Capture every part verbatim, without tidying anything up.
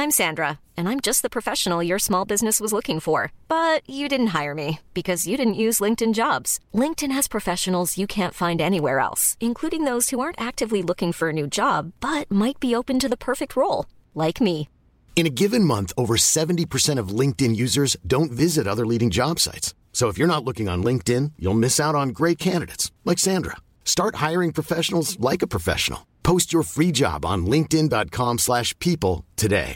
I'm Sandra, and I'm just the professional your small business was looking for. But you didn't hire me because you didn't use LinkedIn Jobs. LinkedIn has professionals you can't find anywhere else, including those who aren't actively looking for a new job, but might be open to the perfect role, like me. In a given month, over seventy percent of LinkedIn users don't visit other leading job sites. So if you're not looking on LinkedIn, you'll miss out on great candidates like Sandra. Start hiring professionals like a professional. Post your free job on linkedin.com slash people today.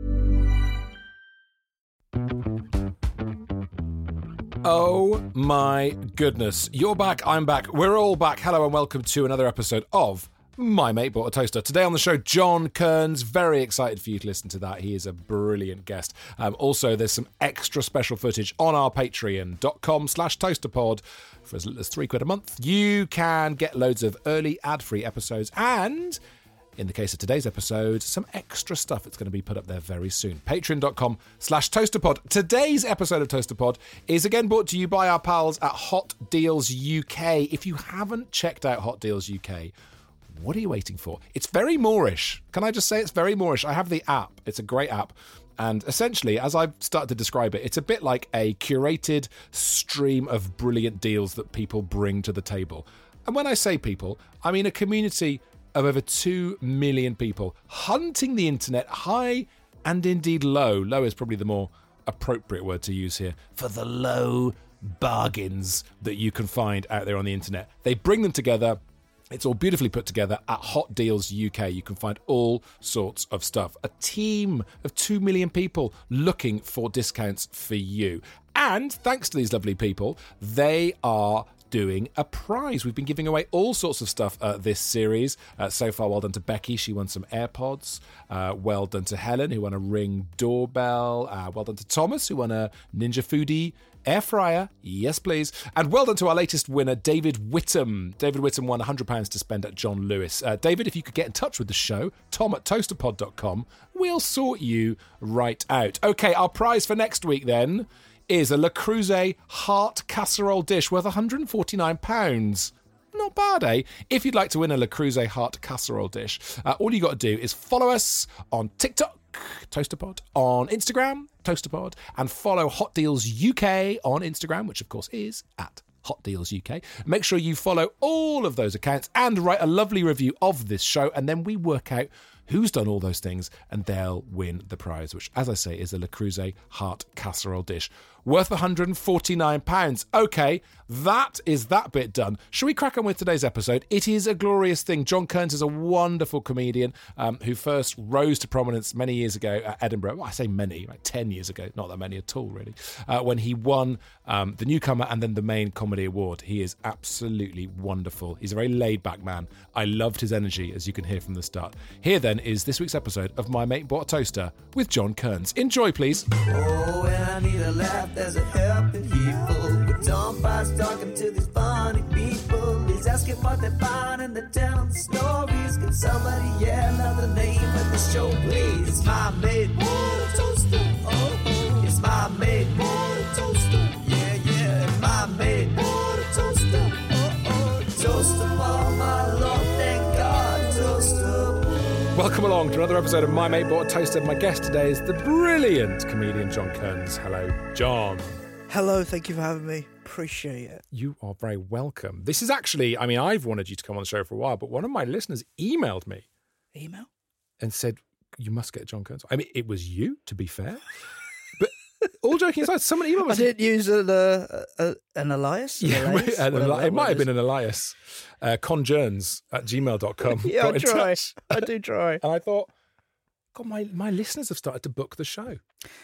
Oh my goodness. You're back, I'm back, we're all back. Hello and welcome to another episode of My Mate Bought a Toaster. Today on the show, John Kearns. Very excited for you to listen to that. He is a brilliant guest. Um, also, there's some extra special footage on our patreon.com slash toasterpod. For as little as three quid a month, you can get loads of early ad-free episodes and, in the case of today's episode, some extra stuff that's going to be put up there very soon. Patreon.com slash toasterpod. Today's episode of Toasterpod is again brought to you by our pals at Hot Deals U K. If you haven't checked out Hot Deals U K, what are you waiting for? It's very Moorish. Can I just say it's very Moorish? I have the app. It's a great app. And essentially, as I've started to describe it, it's a bit like a curated stream of brilliant deals that people bring to the table. And when I say people, I mean a community of over two million people hunting the internet high and indeed low. Low is probably the more appropriate word to use here for the low bargains that you can find out there on the internet. They bring them together. It's all beautifully put together at Hot Deals U K. You can find all sorts of stuff. A team of two million people looking for discounts for you. And thanks to these lovely people, they are doing a prize. We've been giving away all sorts of stuff uh, this series. Uh, so far, well done to Becky. She won some AirPods. Uh, well done to Helen, who won a Ring doorbell. Uh, well done to Thomas, who won a Ninja Foodie air fryer. Yes, please. And well done to our latest winner, David Whittam. David Whittam won one hundred pounds to spend at John Lewis. Uh, David, if you could get in touch with the show, tom at toasterpod dot com, we'll sort you right out. Okay, our prize for next week then is a Le Creuset heart casserole dish worth one hundred forty-nine pounds. Not bad, eh? If you'd like to win a Le Creuset heart casserole dish, uh, all you got to do is follow us on TikTok, Toasterpod, on Instagram, Toasterpod, and follow Hot Deals U K on Instagram, which of course is at Hot Deals U K. Make sure you follow all of those accounts and write a lovely review of this show, and then we work out who's done all those things, and they'll win the prize, which, as I say, is a Le Creuset heart casserole dish worth one hundred forty-nine pounds. Okay, that is that bit done. Shall we crack on with today's episode? It is a glorious thing. John Kearns is a wonderful comedian um, who first rose to prominence many years ago at Edinburgh. Well, I say many, like ten years ago, not that many at all, really, uh, when he won um, the Newcomer and then the Main Comedy Award. He is absolutely wonderful. He's a very laid-back man. I loved his energy, as you can hear from the start. Here, then, is this week's episode of My Mate Bought a Toaster with John Kearns. Enjoy, please. Oh, and I need a laugh, there's a helping people. But Tom Pies talking to these funny people. He's asking what they find and they're telling stories. Can somebody yell out the name of the show, please? It's My Mate Bought a Toaster. Oh, oh. It's My Mate Bought a Toaster. Yeah, yeah. My Mate Bought a Toaster. Oh, oh. Toaster for my Lord, thank God. Toaster. Welcome along to another episode of My Mate Bought a Toaster. My guest today is the brilliant comedian John Kearns. Hello, John. Hello, thank you for having me. Appreciate it. You are very welcome. This is actually, I mean, I've wanted you to come on the show for a while, but one of my listeners emailed me. Email? And said, you must get John Kearns. I mean, it was you, to be fair. But all joking aside, someone emailed me. I didn't use an, uh, uh, an alias? An Yeah, alias? an, Whatever it might that have been is. an alias. Uh, conjourns at gmail dot com. Yeah, got I in try. touch. I do try. And I thought, God, my, my listeners have started to book the show.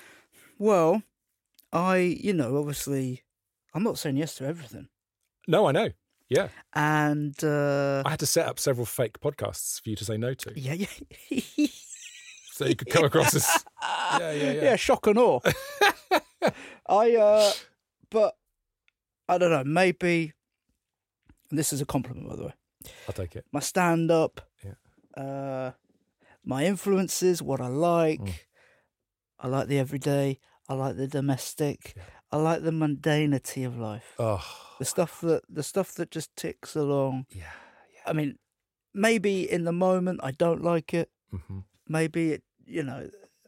Well, I, you know, obviously, I'm not saying yes to everything. No, I know. Yeah. And, uh... I had to set up several fake podcasts for you to say no to. yeah, yeah. So you could come across as... Yeah, yeah, yeah. Yeah, shock and awe. I, uh... But, I don't know, maybe... And this is a compliment, by the way. I'll take it. My stand-up, Yeah. uh, my influences, what I like. Mm. I like the everyday. I like the domestic. Yeah. I like the mundanity of life. Oh. The stuff that the stuff that just ticks along. Yeah, yeah. I mean, maybe in the moment I don't like it. Mm-hmm. Maybe it, you know,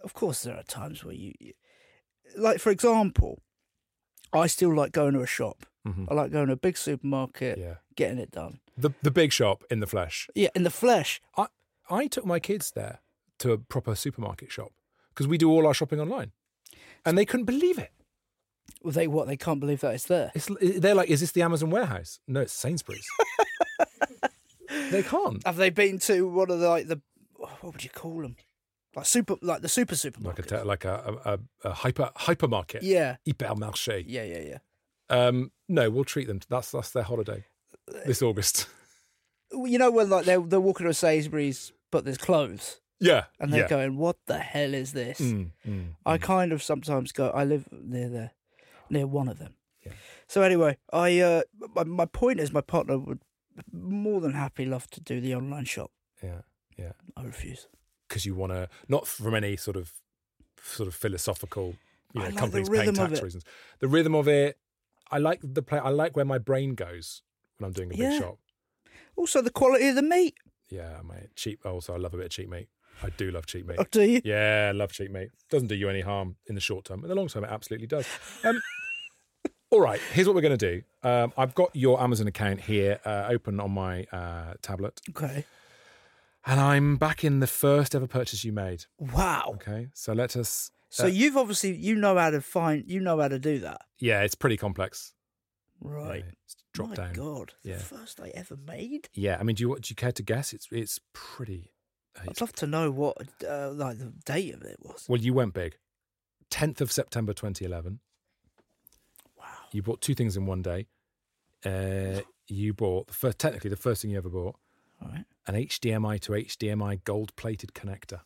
of course, there are times where you, you, like for example, I still like going to a shop. Mm-hmm. I like going to a big supermarket, Yeah. getting it done. The the big shop in the flesh. Yeah, in the flesh. I I took my kids there to a proper supermarket shop because we do all our shopping online, and they couldn't believe it. Well, they what? They can't believe that it's there. It's, they're like, is this the Amazon warehouse? No, it's Sainsbury's. They can't. Have they been to one of the like the what would you call them? Like super, like the super Like supermarket. a like a, a, a hyper hypermarket. Yeah, Hypermarché. yeah, yeah, yeah. Um, no, we'll treat them. That's that's their holiday this August. You know when like they're they're walking to a Sainsbury's, but there's clothes, Yeah, and they're yeah. going, "What the hell is this?" Mm, mm, I mm. kind of sometimes go. I live near there, near one of them. Yeah. So anyway, I uh, my, my point is, my partner would more than happy love to do the online shop. Yeah, yeah. I refuse. Because you want to, not from any sort of sort of philosophical, you know, I like the companies paying rhythm of tax it. reasons. The rhythm of it. I like the play. I like where my brain goes when I'm doing a big Yeah. shop. Also, the quality of the meat. Yeah, mate. Cheap. Also, I love a bit of cheap meat. I do love cheap meat. Oh, do you? Yeah, I love cheap meat. Doesn't do you any harm in the short term. In the long term, it absolutely does. Um, all right, here's what we're going to do. Um, I've got your Amazon account here uh, open on my uh, tablet. Okay. And I'm back in the first ever purchase you made. Wow. Okay, so let us... So uh, you've obviously you know how to find you know how to do that, Yeah, it's pretty complex. right? Yeah, it's drop My down. God, the Yeah. first I ever made. Yeah, I mean, do you, do you care to guess? It's it's pretty... uh, I'd It's, love to know what uh, like the date of it was. well, you went big. tenth of September twenty eleven. Wow. You bought two things in one day. Uh, you bought, the first, technically the first thing you ever bought, All right. an H D M I to H D M I gold-plated connector.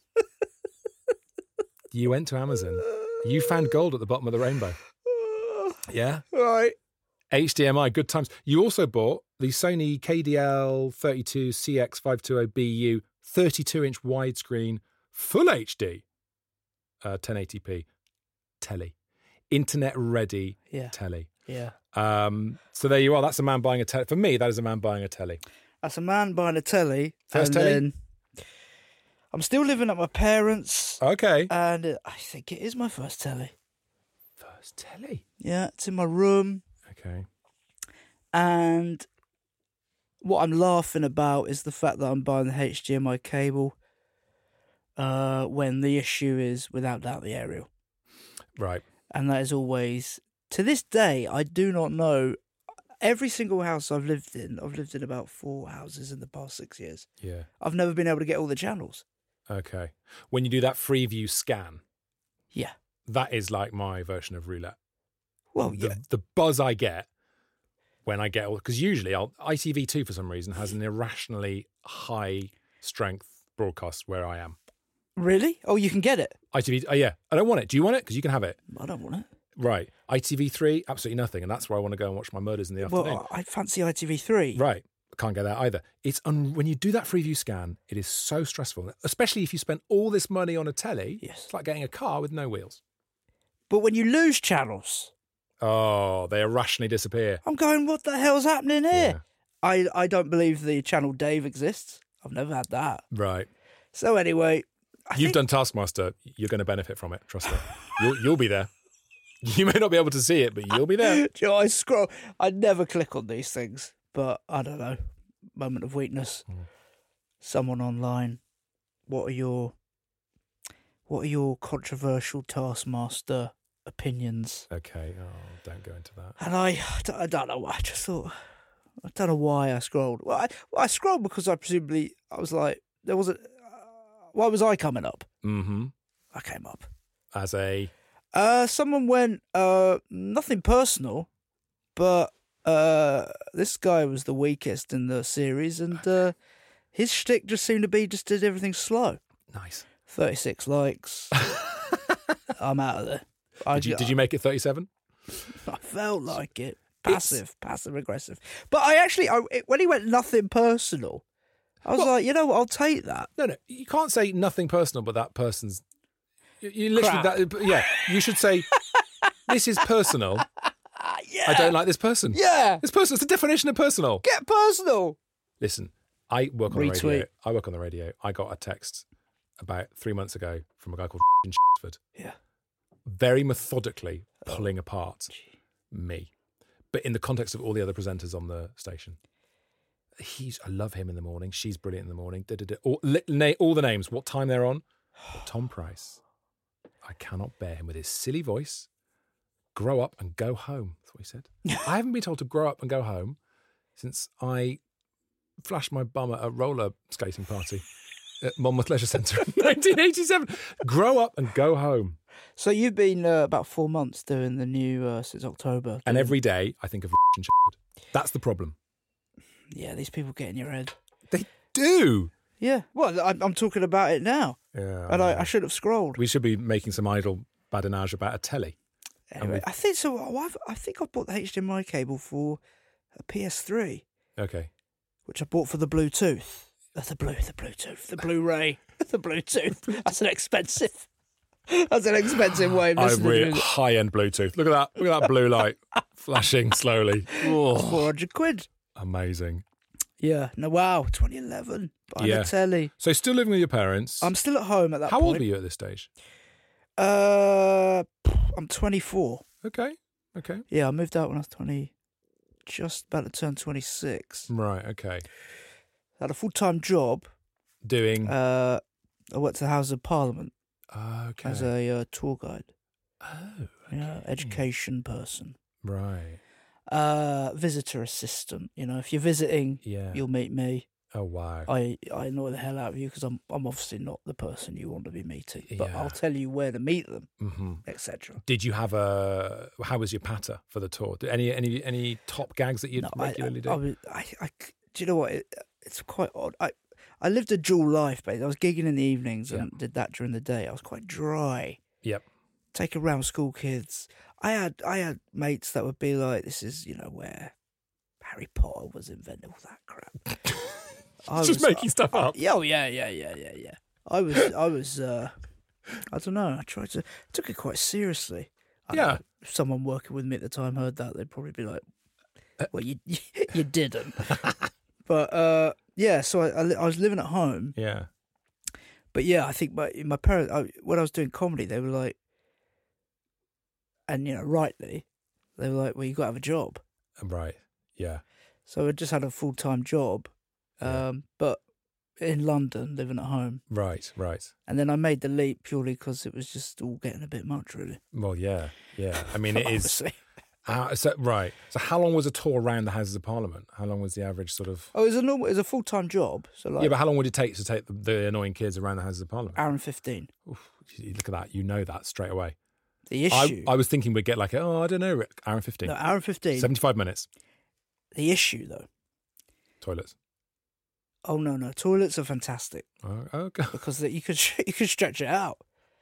You went to Amazon. You found gold at the bottom of the rainbow. Yeah? Right. H D M I, good times. You also bought the Sony K D L thirty-two C X five twenty B U thirty-two inch widescreen full H D uh, ten eighty p telly. Internet-ready Yeah. telly. Yeah. Um, so there you are. That's a man buying a telly. For me, that is a man buying a telly. That's a man buying a telly. First and telly? Then I'm still living at my parents', Okay. and uh, I think it is my first telly. First telly. Yeah, it's in my room, Okay. and what I'm laughing about is the fact that I'm buying the H D M I cable uh, when the issue is, without doubt, the aerial. Right. And that is always, to this day, I do not know. Every single house I've lived in, I've lived in about four houses in the past six years. Yeah. I've never been able to get all the channels. Okay. When you do that Freeview scan, Yeah. that is like my version of roulette. Well, the, yeah. the buzz I get when I get all, because usually I'll, I T V two for some reason has an irrationally high strength broadcast where I am. Really? Oh, you can get it? I T V, oh yeah, I don't want it. Do you want it? Because you can have it. I don't want it. Right. I T V three, absolutely nothing. And that's where I want to go and watch my murders in the afternoon. Well, I fancy I T V three. Right. Can't get that either. It's un- when you do that Freeview scan, it is so stressful, especially if you spend all this money on a telly. Yes. It's like getting a car with no wheels. But when you lose channels, Oh, they irrationally disappear. I'm going, what the hell's happening here? Yeah. I, I don't believe the channel Dave exists. I've never had that. Right. So anyway, I You've think, done Taskmaster. You're going to benefit from it. Trust me. You'll, you'll be there. You may not be able to see it, but you'll be there. Do you know, I scroll. I never click on these things, but I don't know. Moment of weakness. Mm. Someone online. What are your What are your controversial Taskmaster opinions? Okay. Oh, don't go into that. And I, I don't know. I just thought. I don't know why I scrolled. Well, I, well, I scrolled because I presumably I was like, there was a. Uh, why was I coming up? Mm-hmm. I came up. As a... Uh, someone went, uh, nothing personal, but uh, this guy was the weakest in the series, and uh, his shtick just seemed to be just did everything slow. Nice. thirty-six likes. I'm out of there. I, Did you, did you make it thirty-seven? I felt like it. Passive, passive aggressive. But I actually, I, it, when he went nothing personal, I was Well- like, you know what, I'll take that. No, no. You can't say nothing personal, but that person's... You, you literally... Crap. That, yeah. You should say, this is personal. Yeah. I don't like this person. Yeah. This person is the definition of personal. Get personal. Listen, I work on the radio. Retweet. I work on the radio. I got a text about three months ago from a guy called Shford. Yeah. Very methodically pulling apart me. But in the context of all the other presenters on the station. He's, I love him in the morning. She's brilliant in the morning. Da, da, da. All, li, na, all the names, what time they're on. But Tom Price, I cannot bear him with his silly voice. Grow up and go home. That's what he said. I haven't been told to grow up and go home since I flashed my bum at a roller skating party at Monmouth Leisure Centre in nineteen eighty-seven. Grow up and go home. So you've been uh, about four months doing the new uh, since October. And every day I think of and Shepard. That's the problem. Yeah, these people get in your head. They do. Yeah. Well, I'm, I'm talking about it now. Yeah. And I, I should have scrolled. We should be making some idle badinage about a telly. Anyway, I think so. I've, I think I bought the H D M I cable for a P S three. Okay. Which I bought for the Bluetooth. Uh, the blue, the Bluetooth, the Blu-ray, the Bluetooth. That's an expensive. That's an expensive way of listening. I really high-end Bluetooth. Look at that. Look at that blue light flashing slowly. Oh. Four hundred quid. Amazing. Yeah. No. Wow. twenty eleven. Buying Yeah. a telly. So still living with your parents. I'm still at home at that How point. old are you at this stage? Uh, I'm twenty-four. Okay. Okay. Yeah, I moved out when I was twenty, just about to turn twenty-six. Right. Okay. I had a full-time job. Doing. Uh, I worked at the House of Parliament okay. as a uh, tour guide. Oh. Yeah, education person. Right. Uh, visitor assistant. You know, if you're visiting, Yeah. you'll meet me. Oh wow. I, I annoy the hell out of you because I'm I'm obviously not the person you want to be meeting, but Yeah. I'll tell you where to meet them, Mm-hmm. et cetera. Did you have a? How was your patter for the tour? Did any any any top gags that you No, regularly I, do? I, I, was- I, I, do you know what? It, it's quite odd. I I lived a dual life, basically. I was gigging in the evenings and did that during the day. I was quite dry. Yep. Take around school kids. I had I had mates that would be like, "This is you know where Harry Potter was invented." All that crap. I Just was- making stuff up. Yeah, oh, yeah, yeah, yeah, yeah, yeah. I was, I was, uh, I don't know. I tried to took it quite seriously. I Yeah. don't know, if someone working with me at the time heard that, they'd probably be like, "Well, you, you didn't." But uh, yeah, so I, I, li- I was living at home. Yeah. But yeah, I think my my parents, I, when I was doing comedy, they were like, and you know, rightly, they were like, "Well, you got to have a job." Right. Yeah. So I just had a full time job, um, but in London, living at home. Right. Right. And then I made the leap purely because it was just all getting a bit much, really. Well, yeah. Yeah. I mean, it is. Honestly. Uh, so, right. So, how long was a tour around the Houses of Parliament? How long was the average sort of? Oh, it was a normal, it was a full time job. So like Yeah, but how long would it take to take the, the annoying kids around the Houses of Parliament? hour and fifteen. Oof, you look at that. You know that straight away. The issue. I, I was thinking we'd get like, oh, I don't know, hour and fifteen. no, hour and fifteen. seventy-five minutes. The issue, though. Toilets. Oh no, no, toilets are fantastic Oh, okay. because that you could you could stretch it out.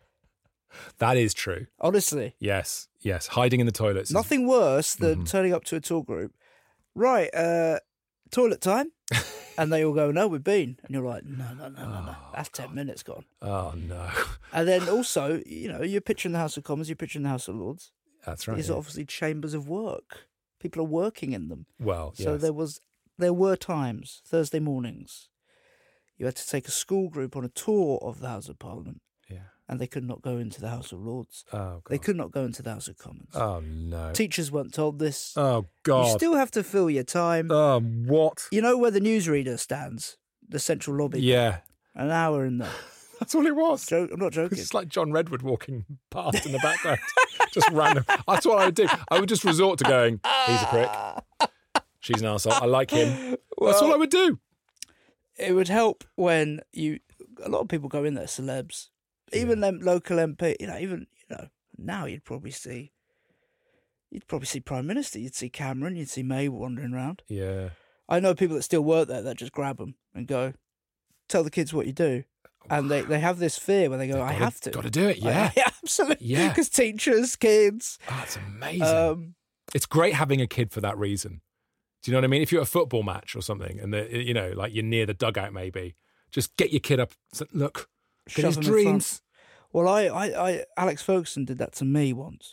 That is true. Honestly, Yes. Yes. Hiding in the toilets. is- nothing worse than Mhm. turning up to a tour group. Right, uh, toilet time, and they all go, "No, we've been," and you're like, "No, no, no, no, no, that's ten minutes gone." Oh, no. And then also, you know, you're picturing the House of Commons, you're picturing the House of Lords. That's right. These yeah. are obviously chambers of work. People are working in them. Well, So yes. there was, there were times Thursday mornings, you had to take a school group on a tour of the House of Parliament, Yeah. and they could not go into the House of Lords. Oh, God. They could not go into the House of Commons. Oh, no. Teachers weren't told this. Oh, You God. still have to fill your time. Oh, what? You know where the newsreader stands, the central lobby. Yeah. An hour in there. That's all it was. Jo- I'm not joking. It's like John Redwood walking past in the background. Just random. That's what I would do. I would just resort to going, he's a prick. She's an arsehole. I like him. That's all I would do. It would help when you. A lot of people go in there, celebs, even them local M P. You know, even you know now you'd probably see. You'd probably see Prime Minister. You'd see Cameron. You'd see May wandering around. Yeah. I know people that still work there that just grab them and go, tell the kids what you do, and they, they have this fear where they go, I Gotta- have to, Got to do it, yeah. yeah, absolutely, Yeah. because teachers, kids, Oh, it's amazing. um, It's great having a kid for that reason. Do you know what I mean? If you're at a football match or something and, the, you know, like you're near the dugout maybe, just get your kid up. So, look, get shove his them in front. dreams. Well, I, I, I, Alex Ferguson did that to me once.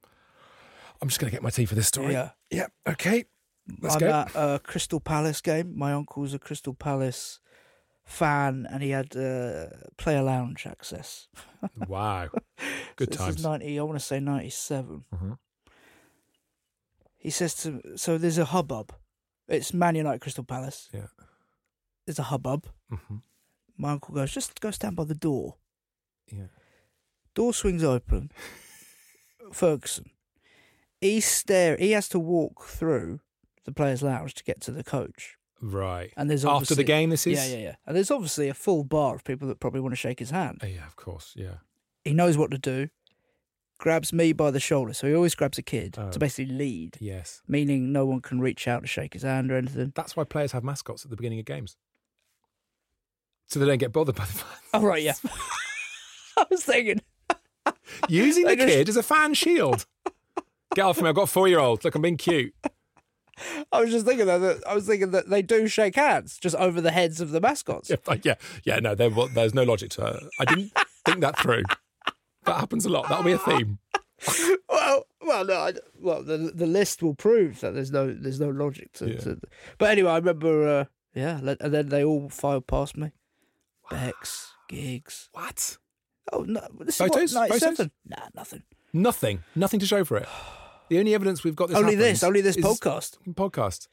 I'm just going to get my tea for this story. Yeah. Yeah. Okay. Let's I'm go. at a Crystal Palace game. My uncle's a Crystal Palace fan, and he had uh, player lounge access. Wow. Good so times. This is ninety. I want to say ninety-seven. Mm-hmm. He says to so there's a hubbub. It's Man United Crystal Palace. Yeah. There's a hubbub. Mm-hmm. My uncle goes, just go stand by the door. Yeah. Door swings open. Ferguson. He's stare. He has to walk through the players' lounge to get to the coach. Right. And there's after obviously- the game. This is. Yeah, yeah, yeah. And there's obviously a full bar of people that probably want to shake his hand. Oh, yeah, of course. Yeah. He knows what to do. Grabs me by the shoulder, so he always grabs a kid Oh. to basically lead, Yes. meaning no one can reach out to shake his hand or anything. That's why players have mascots at the beginning of games, so they don't get bothered by the fans. Oh right, yeah. I was thinking. Using the They just- kid as a fan shield. Get off me! I've got a four-year-old. Look, I'm being cute. I was just thinking that, that I was thinking that they do shake hands just over the heads of the mascots. Yeah, like, yeah, yeah. No, there, well, there's no logic to it. I didn't think that through. That happens a lot. That'll be a theme. Well, well, no, I, well, the the list will prove that there's no there's no logic to. Yeah. to but anyway, I remember, uh, yeah, le- and then they all filed past me. Bex, Giggs. What? Oh no, this Photos? is what, ninety-seven. Photos? Nah, nothing. Nothing. Nothing to show for it. The only evidence we've got this Only happens this, only this is podcast. Podcast.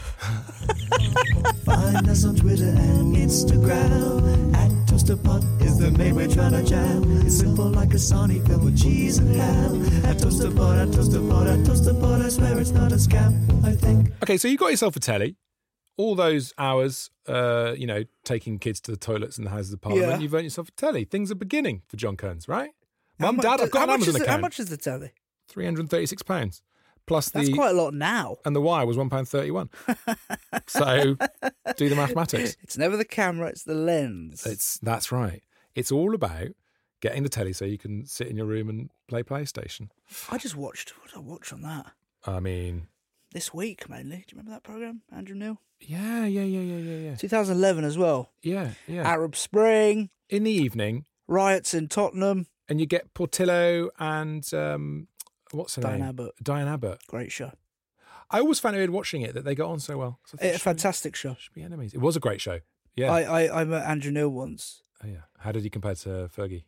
Find us on Twitter and Instagram. At ToasterPod is the name we're trying to jam. It's simple like a Sony filled with cheese and ham. At ToasterPod, at ToasterPod, at ToasterPod, I swear it's not a scam, I think. Okay, so you got yourself a telly. All those hours, uh, you know, taking kids to the toilets in the Houses of Parliament, Yeah. you've earned yourself a telly. Things are beginning for John Kearns, right? How Mum, mu- Dad, do- I've got how an much Amazon is the- How account. much is the telly? three hundred thirty-six pounds. Plus the... That's quite a lot now. And the wire was one pound thirty-one. So do the mathematics. It's never the camera, it's the lens. It's That's right. It's all about getting the telly so you can sit in your room and play PlayStation. I just watched, what did I watch on that? I mean, This week, mainly. Do you remember that programme, Andrew Neil? yeah, yeah, yeah, yeah, yeah, yeah. twenty eleven as well. Yeah, yeah. Arab Spring, In the evening, riots in Tottenham. and you get Portillo and um, what's her Diane name? Abbott. Diane Abbott. Great show. I always found it weird watching it that they got on so well. So I thought, A should fantastic show. we- should be enemies. It was a great show. Yeah. I, I, I met Andrew Neil once. oh, yeah. How did he compare to Fergie?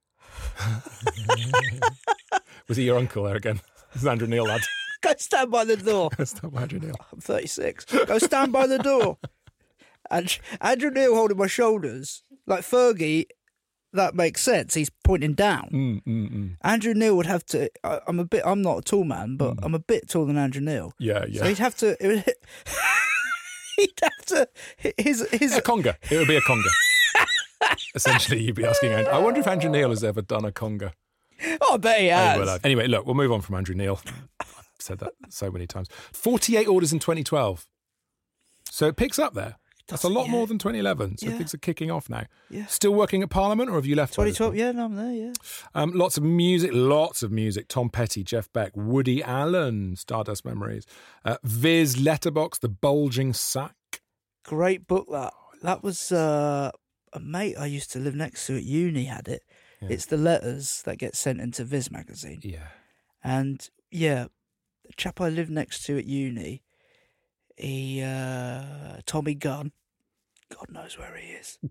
Was he your uncle there again? This is Andrew Neil, lad. Go stand by the door. Stop Andrew Neil. I'm thirty-six. Go stand by the door. And Andrew Neil holding my shoulders. Like Fergie, that makes sense. He's pointing down. Mm, mm, mm. Andrew Neil would have to. I, I'm a bit. I'm not a tall man, but I'm a bit taller than Andrew Neil. Yeah, So yeah. he'd have to. It would, he'd have to. His his. A conga. It would be a conga. Essentially, you'd be asking Andrew. I wonder if Andrew Neil has ever done a conga. Oh, I bet he Oh, has. well, uh, anyway, look, we'll move on from Andrew Neil. I've said that so many times. forty-eight orders in twenty twelve. So it picks up there. That's a lot yeah. more than twenty eleven. So Yeah. things are kicking off now. Yeah. Still working at Parliament, or have you left? by twenty this twelve. point? Yeah, no, I'm there. Yeah. Um, lots of music, lots of music. Tom Petty, Jeff Beck, Woody Allen, Stardust Memories, uh, Viz, Letterbox, The Bulging Sack. Great book that. That was uh, a mate I used to live next to at uni had it. Yeah. It's the letters that get sent into Viz magazine. Yeah. And yeah, the chap I lived next to at uni, he uh, Tommy Gunn, God knows where he is.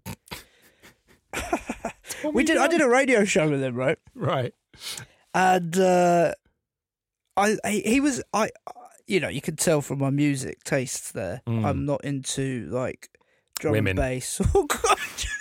we did. I did a radio show with him, right? Right. And uh, I, I, he was, I, you know, you can tell from my music tastes there. Mm. I'm not into like drum Women. and bass. Oh God.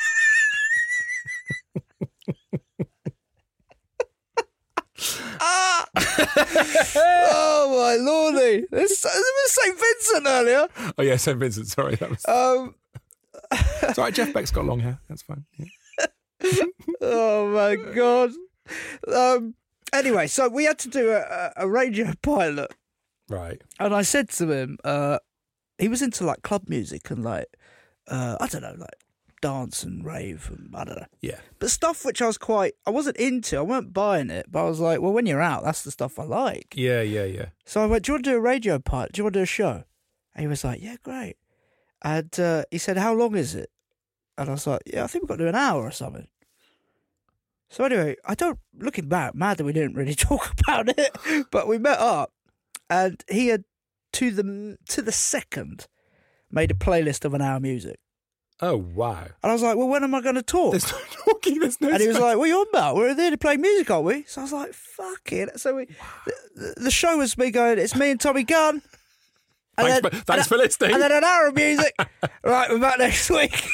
Ah! Oh my lordy! This it was Saint Vincent earlier. Oh, yeah, Saint Vincent. Sorry. That was... Um, It's all right. Jeff Beck's got long hair. That's fine. Yeah. oh my god. Um. Anyway, so we had to do a, a radio pilot, Right. and I said to him, uh, he was into like club music and like, uh, I don't know, like dance and rave and I don't know, Yeah. but stuff which I was quite, I wasn't into. I weren't buying it, but I was like, well, when you're out, that's the stuff I like. Yeah, yeah, yeah. So I went, do you want to do a radio pilot? Do you want to do a show? And he was like, yeah, great. And uh, he said, how long is it? And I was like, yeah, I think we've got to do an hour or something. So anyway, I don't, looking back, mad that we didn't really talk about it, but we met up and he had, to the to the second, made a playlist of an hour music. Oh, wow. And I was like, well, when am I going to talk? There's no talking, there's no And he was space. like, what are you on about? We're there to play music, aren't we? So I was like, fuck it. So we, the, the show was me going, it's me and Tommy Gunn. And Thanks, then- for, thanks and for listening. And then an hour of music. Right, we're back next week.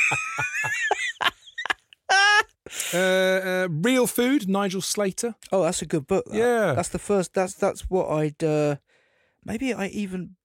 uh, uh, Real Food, Nigel Slater. Oh, that's a good book. that. Yeah. That's the first, that's that's what I'd, uh, maybe I even,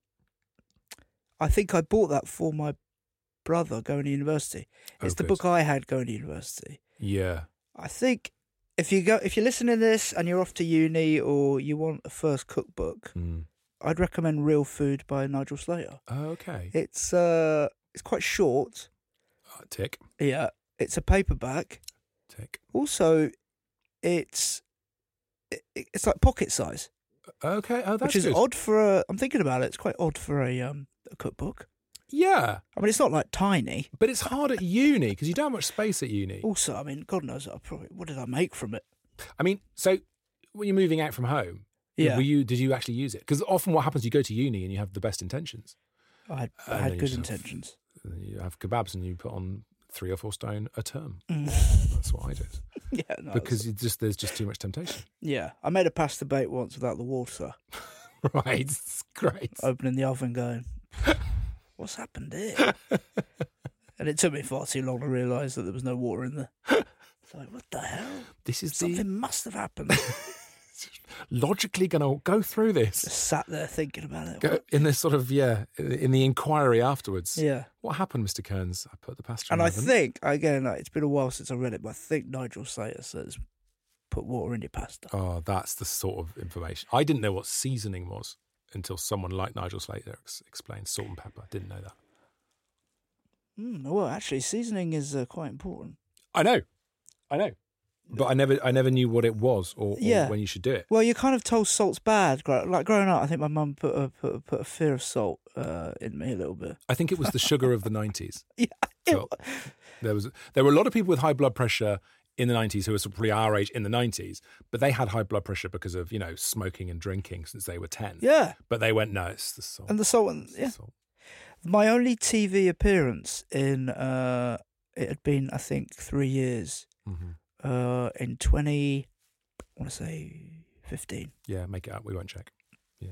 I think I bought that for my brother going to university. It's Oh, the good. book I had going to university. Yeah. I think if you go, if you're listening to this and you're off to uni or you want a first cookbook, Mm. I'd recommend Real Food by Nigel Slater. Oh, okay. It's uh, it's quite short. Uh, tick, Yeah, it's a paperback. tick. Also, it's it, it's like pocket size, Okay, oh, that's which is good. odd for a. I'm thinking about it. It's quite odd for a um a cookbook. Yeah, I mean, it's not like tiny. but it's hard at uni because you don't have much space at uni. Also, I mean, God knows, I probably what did I make from it? I mean, so when you're moving out from home, Yeah. were you did you actually use it? Because often what happens, you go to uni and you have the best intentions. I had, I And had then good you sort of- intentions. You have kebabs and you put on three or four stone a term. Mm. That's what I did Yeah, no, because you just there's just too much temptation. yeah, I made a pasta bake once without the water. Right, it's great. Opening the oven, going, "What's happened here?" And it took me far too long to realise that there was no water in there. It's like, what the hell? This is Something the must have happened. logically going to go through this. Just sat there thinking about it. Go, in this sort of yeah, in the inquiry afterwards. Yeah. What happened, Mister Kearns? I put the pasta And in I the oven. think, again, like, it's been a while since I read it, but I think Nigel Slater says, put water in your pasta. Oh, that's the sort of information. I didn't know what seasoning was until someone like Nigel Slater ex- explained salt and pepper. Didn't know that. Mm, well, actually, seasoning is uh, quite important. I know, I know, but I never, I never knew what it was or, or Yeah. when you should do it. Well, you're kind of told salt's bad. Gro- Like growing up, I think my mum put a, put a, put a fear of salt uh, in me a little bit. I think it was the sugar of the nineties. Yeah. it- Well, there was there were a lot of people with high blood pressure in the nineties who were sort of probably our age in the nineties, but they had high blood pressure because of, you know, smoking and drinking since they were ten. yeah. But they went, no, it's the salt. And the salt, and, It's the yeah. salt. My only T V appearance in, uh, it had been, I think, three years, Mhm. uh, in twenty, I want to say fifteen, Yeah, make it up. We won't check. Yeah.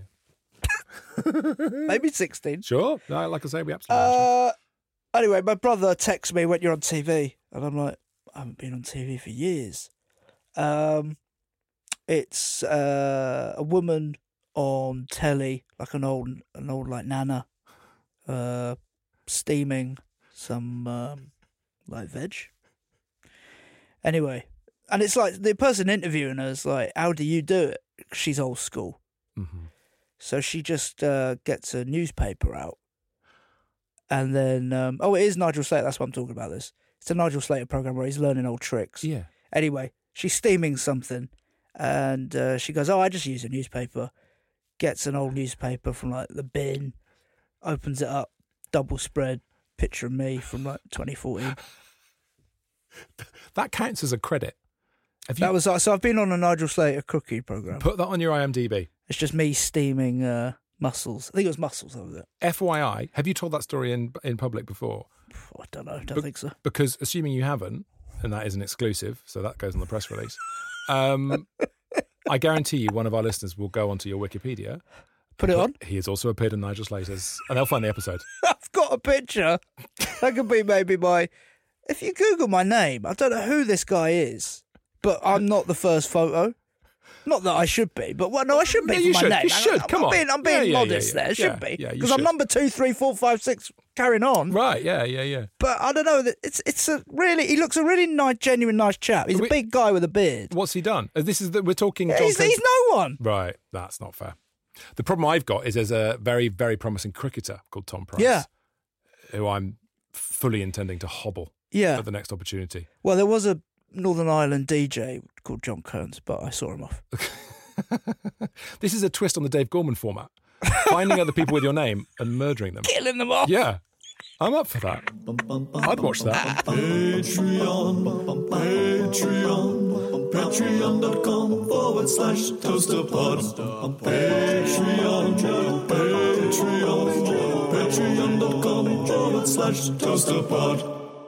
maybe sixteen. Sure. No, like I say, we absolutely won't check. Uh, anyway, my brother texts me when you're on T V, and I'm like, I haven't been on T V for years. Um, it's uh, a woman on telly, like an old, an old like nana, uh, steaming some um, like veg. Anyway, and it's like the person interviewing her is like, "How do you do it?" She's old school, Mhm. so she just uh, gets a newspaper out. And then, um, oh, it is Nigel Slater. That's what I'm talking about. This it's a Nigel Slater program where he's learning old tricks. Yeah. Anyway, she's steaming something, and uh, she goes, "Oh, I just use a newspaper." Gets an old newspaper from like the bin, opens it up, double spread, picture of me from like twenty fourteen. That counts as a credit. Have you That was uh, so. I've been on a Nigel Slater cookie program. put that on your IMDb? It's just me steaming uh, mussels. I think it was mussels. That was it. F Y I, have you told that story in in public before? I don't know. Don't But- think so. Because assuming you haven't, and that is an exclusive, so that goes on the press release. Um, I guarantee you, one of our listeners will go onto your Wikipedia. Put it on. He has also appeared in Nigel Slater's, and they'll find the episode. I've got a picture. That could be maybe my. If you Google my name, I don't know who this guy is, but I'm not the first photo. Not that I should be, but well, no, I should be No, for you my should. name. You should. I'm, Come I'm on. Being, I'm Yeah, being yeah, modest yeah, yeah. there. It Yeah, should be yeah, you because I'm should. number two, three, four, five, six, carrying on. Right? Yeah, yeah, yeah. But I don't know. that It's it's a really. He looks a really nice, genuine, nice chap. He's We- a big guy with a beard. What's he done? Uh, This is the, we're talking. John He's, Kearns- he's no one. Right, that's not fair. The problem I've got is there's a very, very promising cricketer called Tom Price, Yeah. who I'm fully intending to hobble Yeah. at the next opportunity. Well, there was a Northern Ireland D J called John Kearns, but I saw him off. This is a twist on the Dave Gorman format. Finding other people with your name and murdering them. Killing them off. Yeah, I'm up for that. I'd watch that. Patreon, Patreon, patreon.com forward slash toasterpod. Patreon, Patreon, patreon.com forward slash toasterpod.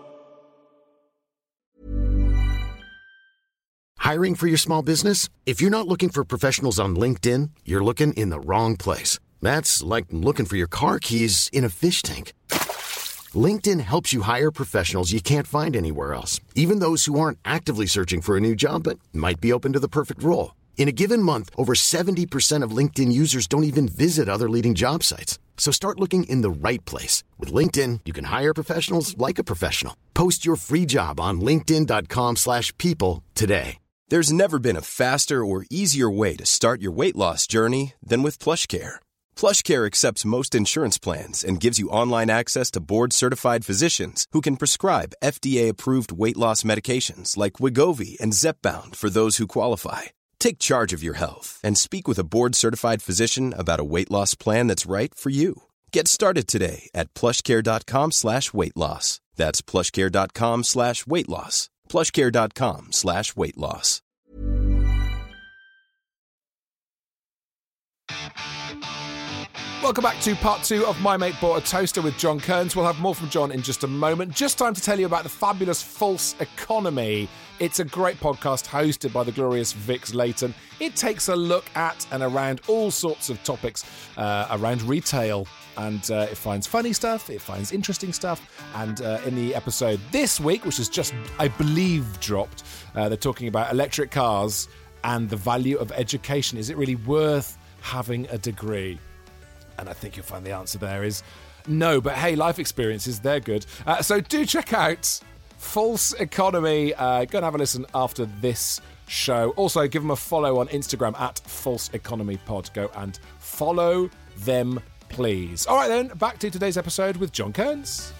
Hiring for your small business? If you're not looking for professionals on LinkedIn, you're looking in the wrong place. That's like looking for your car keys in a fish tank. LinkedIn helps you hire professionals you can't find anywhere else, even those who aren't actively searching for a new job but might be open to the perfect role. In a given month, over seventy percent of LinkedIn users don't even visit other leading job sites. So start looking in the right place. With LinkedIn, you can hire professionals like a professional. Post your free job on linkedin.com slash people today. There's never been a faster or easier way to start your weight loss journey than with PlushCare. PlushCare accepts most insurance plans and gives you online access to board-certified physicians who can prescribe F D A-approved weight loss medications like Wegovy and Zepbound for those who qualify. Take charge of your health and speak with a board-certified physician about a weight loss plan that's right for you. Get started today at plushcare.com slash weight loss. That's plushcare.com slash weight loss. plushcare.com slash weight loss. Welcome back to part two of My Mate Bought a Toaster with John Kearns. We'll have more from John in just a moment. Just time to tell you about the fabulous False Economy. It's a great podcast hosted by the glorious Vix Layton. It takes a look at and around all sorts of topics uh, around retail. And uh, it finds funny stuff, it finds interesting stuff. And uh, in the episode this week, which has just, I believe, dropped, uh, they're talking about electric cars and the value of education. Is it really worth having a degree? And I think you'll find the answer there is no. But hey, life experiences, they're good. Uh, so do check out False Economy. Uh, go and have a listen after this show. Also, give them a follow on Instagram at False Economy Pod. Go and follow them, please. All right, then, back to today's episode with John Kearns.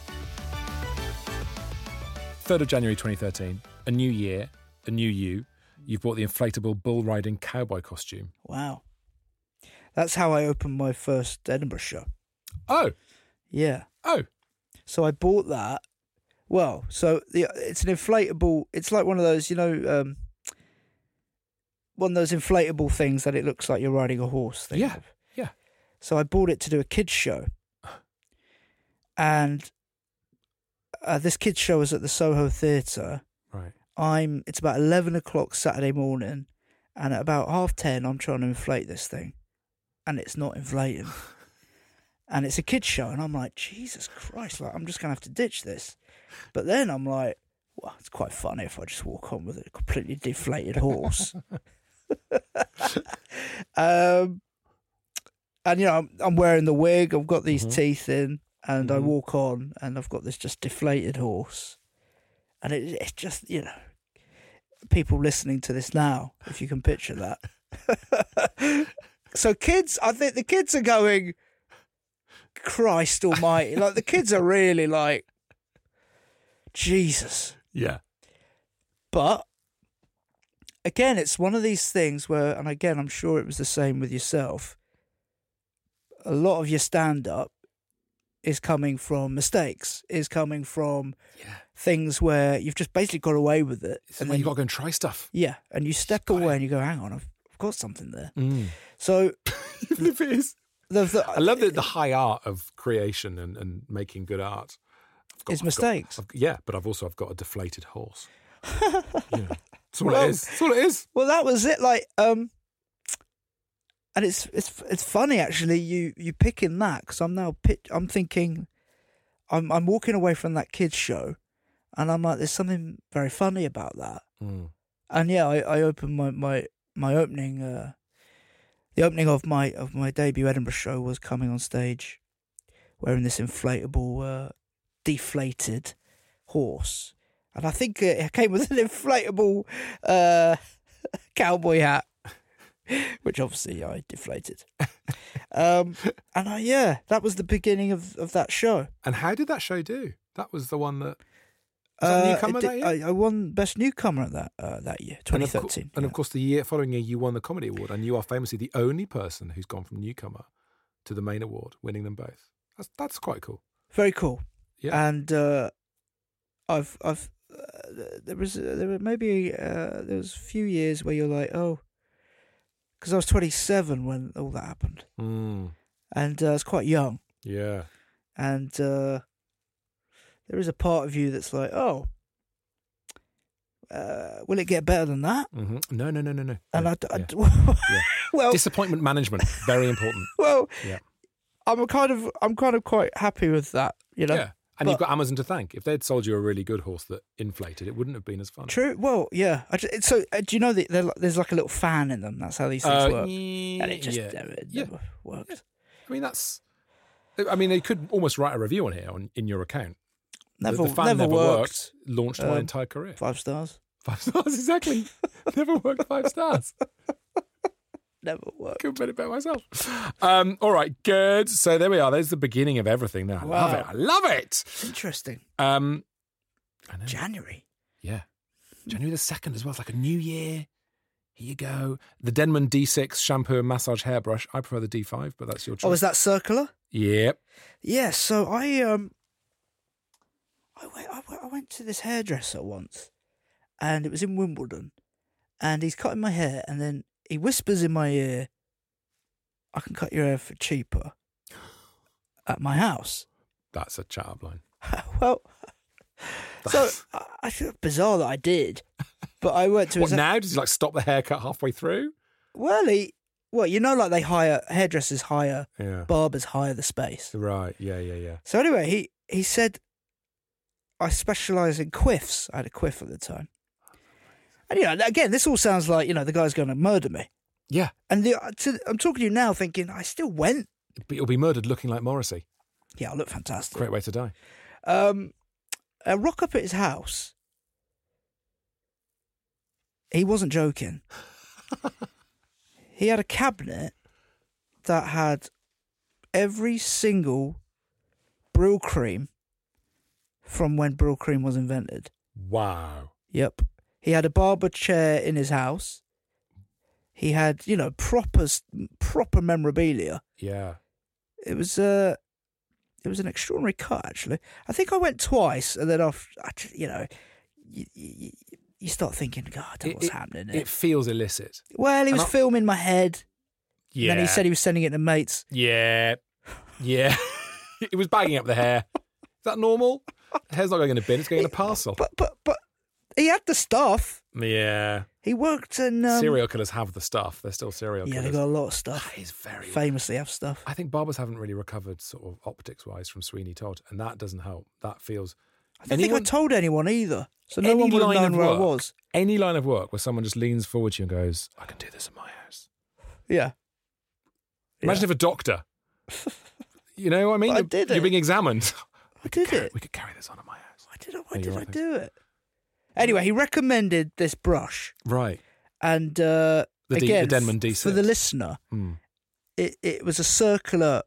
third of January twenty thirteen. A new year, a new you. You've bought the inflatable bull riding cowboy costume. Wow. That's how I opened my first Edinburgh show. Oh. Yeah. Oh. So I bought that. Well, so the it's an inflatable. It's like one of those, you know, um, one of those inflatable things that it looks like you're riding a horse thing. Yeah. Yeah. So I bought it to do a kids show, and uh, this kids show was at the Soho Theatre. Right. I'm. It's about eleven o'clock Saturday morning, and at about half ten, I'm trying to inflate this thing. And it's not inflating. And it's a kids show. And I'm like, Jesus Christ, like I'm just going to have to ditch this. But then I'm like, well, it's quite funny if I just walk on with a completely deflated horse. um, and, you know, I'm, I'm wearing the wig. I've got these mm-hmm. teeth in. And mm-hmm. I walk on and I've got this just deflated horse. And it, it's just, you know, people listening to this now, if you can picture that. So kids, I think the kids are going, Christ almighty. Like, the kids are really like, Jesus. Yeah. But, again, it's one of these things where, and again, I'm sure it was the same with yourself, a lot of your stand-up is coming from mistakes, is coming from yeah. things where you've just basically got away with it. It's and then you've got to go and try stuff. Yeah, and you step away and you go, hang on, I've got something there. Mm. So, even if it is, the, the, I love the, the high art of creation and, and making good art. Got, it's I've mistakes. Got, yeah, but I've also I've got a deflated horse. you know, that's all well, it is. That's all it is. Well, that was it. Like, um, and it's it's it's funny actually. You you picking that because I'm now pitch, I'm thinking, I'm I'm walking away from that kids show, and I'm like, there's something very funny about that. Mm. And yeah, I, I opened my my my opening. Uh, The opening of my of my debut Edinburgh show was coming on stage wearing this inflatable, uh, deflated horse. And I think it came with an inflatable uh, cowboy hat, which obviously I deflated. um, and I, yeah, that was the beginning of, of that show. And how did that show do? That was the one that... Was that uh, newcomer did, that year? I, I won Best Newcomer at that uh, that year, twenty thirteen. And, of, co- and yeah. of course, the year following year, you won the Comedy Award, and you are famously the only person who's gone from newcomer to the main award, winning them both. That's that's quite cool. Very cool. Yeah. And uh, I've I've uh, there was uh, there were maybe uh, there was a few years where you're like, oh, because I was twenty-seven when all that happened, mm. and uh, I was quite young. Yeah. And uh, there is a part of you that's like, oh, uh, will it get better than that? Mm-hmm. No, no, no, no, no. And yeah. I, I yeah. yeah. well, disappointment management, very important. well, yeah. I'm kind of, I'm kind of quite happy with that, you know. Yeah, and but, you've got Amazon to thank. If they'd sold you a really good horse that inflated, it wouldn't have been as fun. True. Well, yeah. I just, so, uh, do you know that there- there's like a little fan in them? That's how these things Uh, work. yeah, And it just yeah. never, it Yeah. never worked. Yeah. I mean, that's. I mean, they could almost write a review on here on in your account. Never, the, the fan never, never worked. worked. Launched my Um, entire career. Five stars. Five stars, exactly. Never worked five stars. Never worked. Couldn't put it better myself. Um, all right, good. So there we are. There's the beginning of everything now. I love Wow. it. I love it. Interesting. Um, I know. January. Yeah. January the second as well. It's like a new year. Here you go. The Denman D six shampoo and massage hairbrush. I prefer the D five, but that's your choice. Oh, is that circular? Yep. Yeah. So I um, I went, I went, I went to this hairdresser once, and it was in Wimbledon, and he's cutting my hair, and then he whispers in my ear, "I can cut your hair for cheaper at my house." That's a chat up line. Well, so I, I feel bizarre that I did, but I went to What his. now? Does he like stop the haircut halfway through? Well, he, well, you know, like they hire hairdressers, hire Yeah. barbers, hire the space. Right. Yeah, yeah, yeah. So anyway, he he said, I specialise in quiffs. I had a quiff at the time. And, you know, again, this all sounds like, you know, the guy's going to murder me. Yeah. And the, to, I'm talking to you now thinking, I still went. But you'll be murdered looking like Morrissey. Yeah, I look fantastic. Great way to die. Um, I rock up at his house. He wasn't joking. He had a cabinet that had every single Brill cream from when Brill cream was invented. Wow. Yep. He had a barber chair in his house. He had, you know, proper proper memorabilia. Yeah. It was uh, it was an extraordinary cut, actually. I think I went twice, and then off, you know, you, you, you start thinking, God, It- what's it- happening? It Here? feels illicit. Well, he was and I- filming my head. Yeah. And then he said he was sending it to mates. Yeah. Yeah. It was bagging up the hair. Is that normal? The hair's not going in a bin, it's going in a parcel. But but but he had the stuff. Yeah. He worked in um, Serial killers have the stuff. They're still serial Yeah, killers. they got a lot of stuff. That is very... Famously have stuff. I think barbers haven't really recovered sort of optics-wise from Sweeney Todd, and that doesn't help. That feels... I don't think I told anyone either, so no any one would have line known of where work, I was. Any line of work where someone just leans forward to you and goes, I can do this in my house. Yeah. Imagine Yeah. if a doctor... You know what I mean? But I You're- did You're it. being examined. I did Carry- it. We could carry this on at my house. Why did I, why Yeah, did you're I right, do it? Anyway, he recommended this brush. Right. And uh, The D- again, the Denman f- D for the six. listener, Hmm. it, it was a circular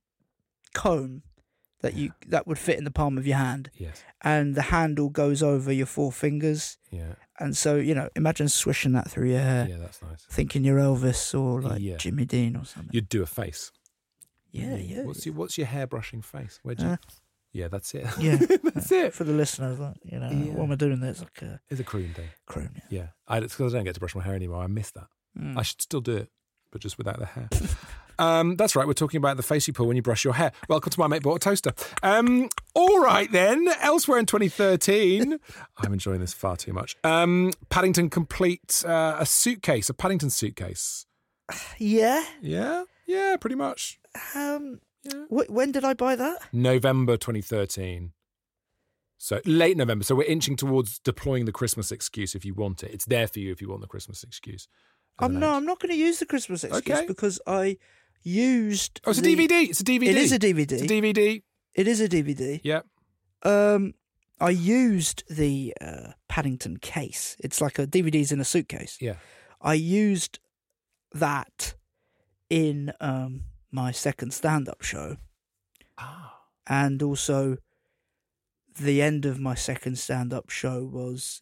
comb that you that would fit in the palm of your hand, Yes. and the handle goes over your four fingers. Yeah. And so, you know, imagine swishing that through your hair, Yeah, that's nice. thinking you're Elvis or like Yeah. Jimmy Dean or something. You'd do a face. yeah, yeah, What's your What's your hairbrushing face? Where'd you? Uh, yeah, that's it. yeah. that's it. For the listeners, like, you know, Yeah. what am I doing there? It's like a It's a croon thing. croon. Yeah. Yeah, I, it's because I don't get to brush my hair anymore. I miss that. Mm. I should still do it, but just without the hair. um, that's right. We're talking about the face you pull when you brush your hair. Welcome to My Mate Bought a Toaster. Um, all right then. Elsewhere in twenty thirteen, I'm enjoying this far too much. Um, Paddington complete uh, a suitcase, a Paddington suitcase. Yeah. Yeah, yeah, pretty much. Um. Yeah. Wh- when did I buy that? November twenty thirteen. So late November. So we're inching towards deploying the Christmas excuse if you want it. It's there for you if you want the Christmas excuse. as I'm an no, age. I'm not going to use the Christmas excuse Okay. because I used. Oh, it's a the- D V D. It's a D V D. It is a D V D. It's a D V D. It is a D V D. Yeah. Um, I used the uh, Paddington case. It's like a D V D's in a suitcase. Yeah. I used that in um, my second stand-up show, Ah. and also the end of my second stand-up show was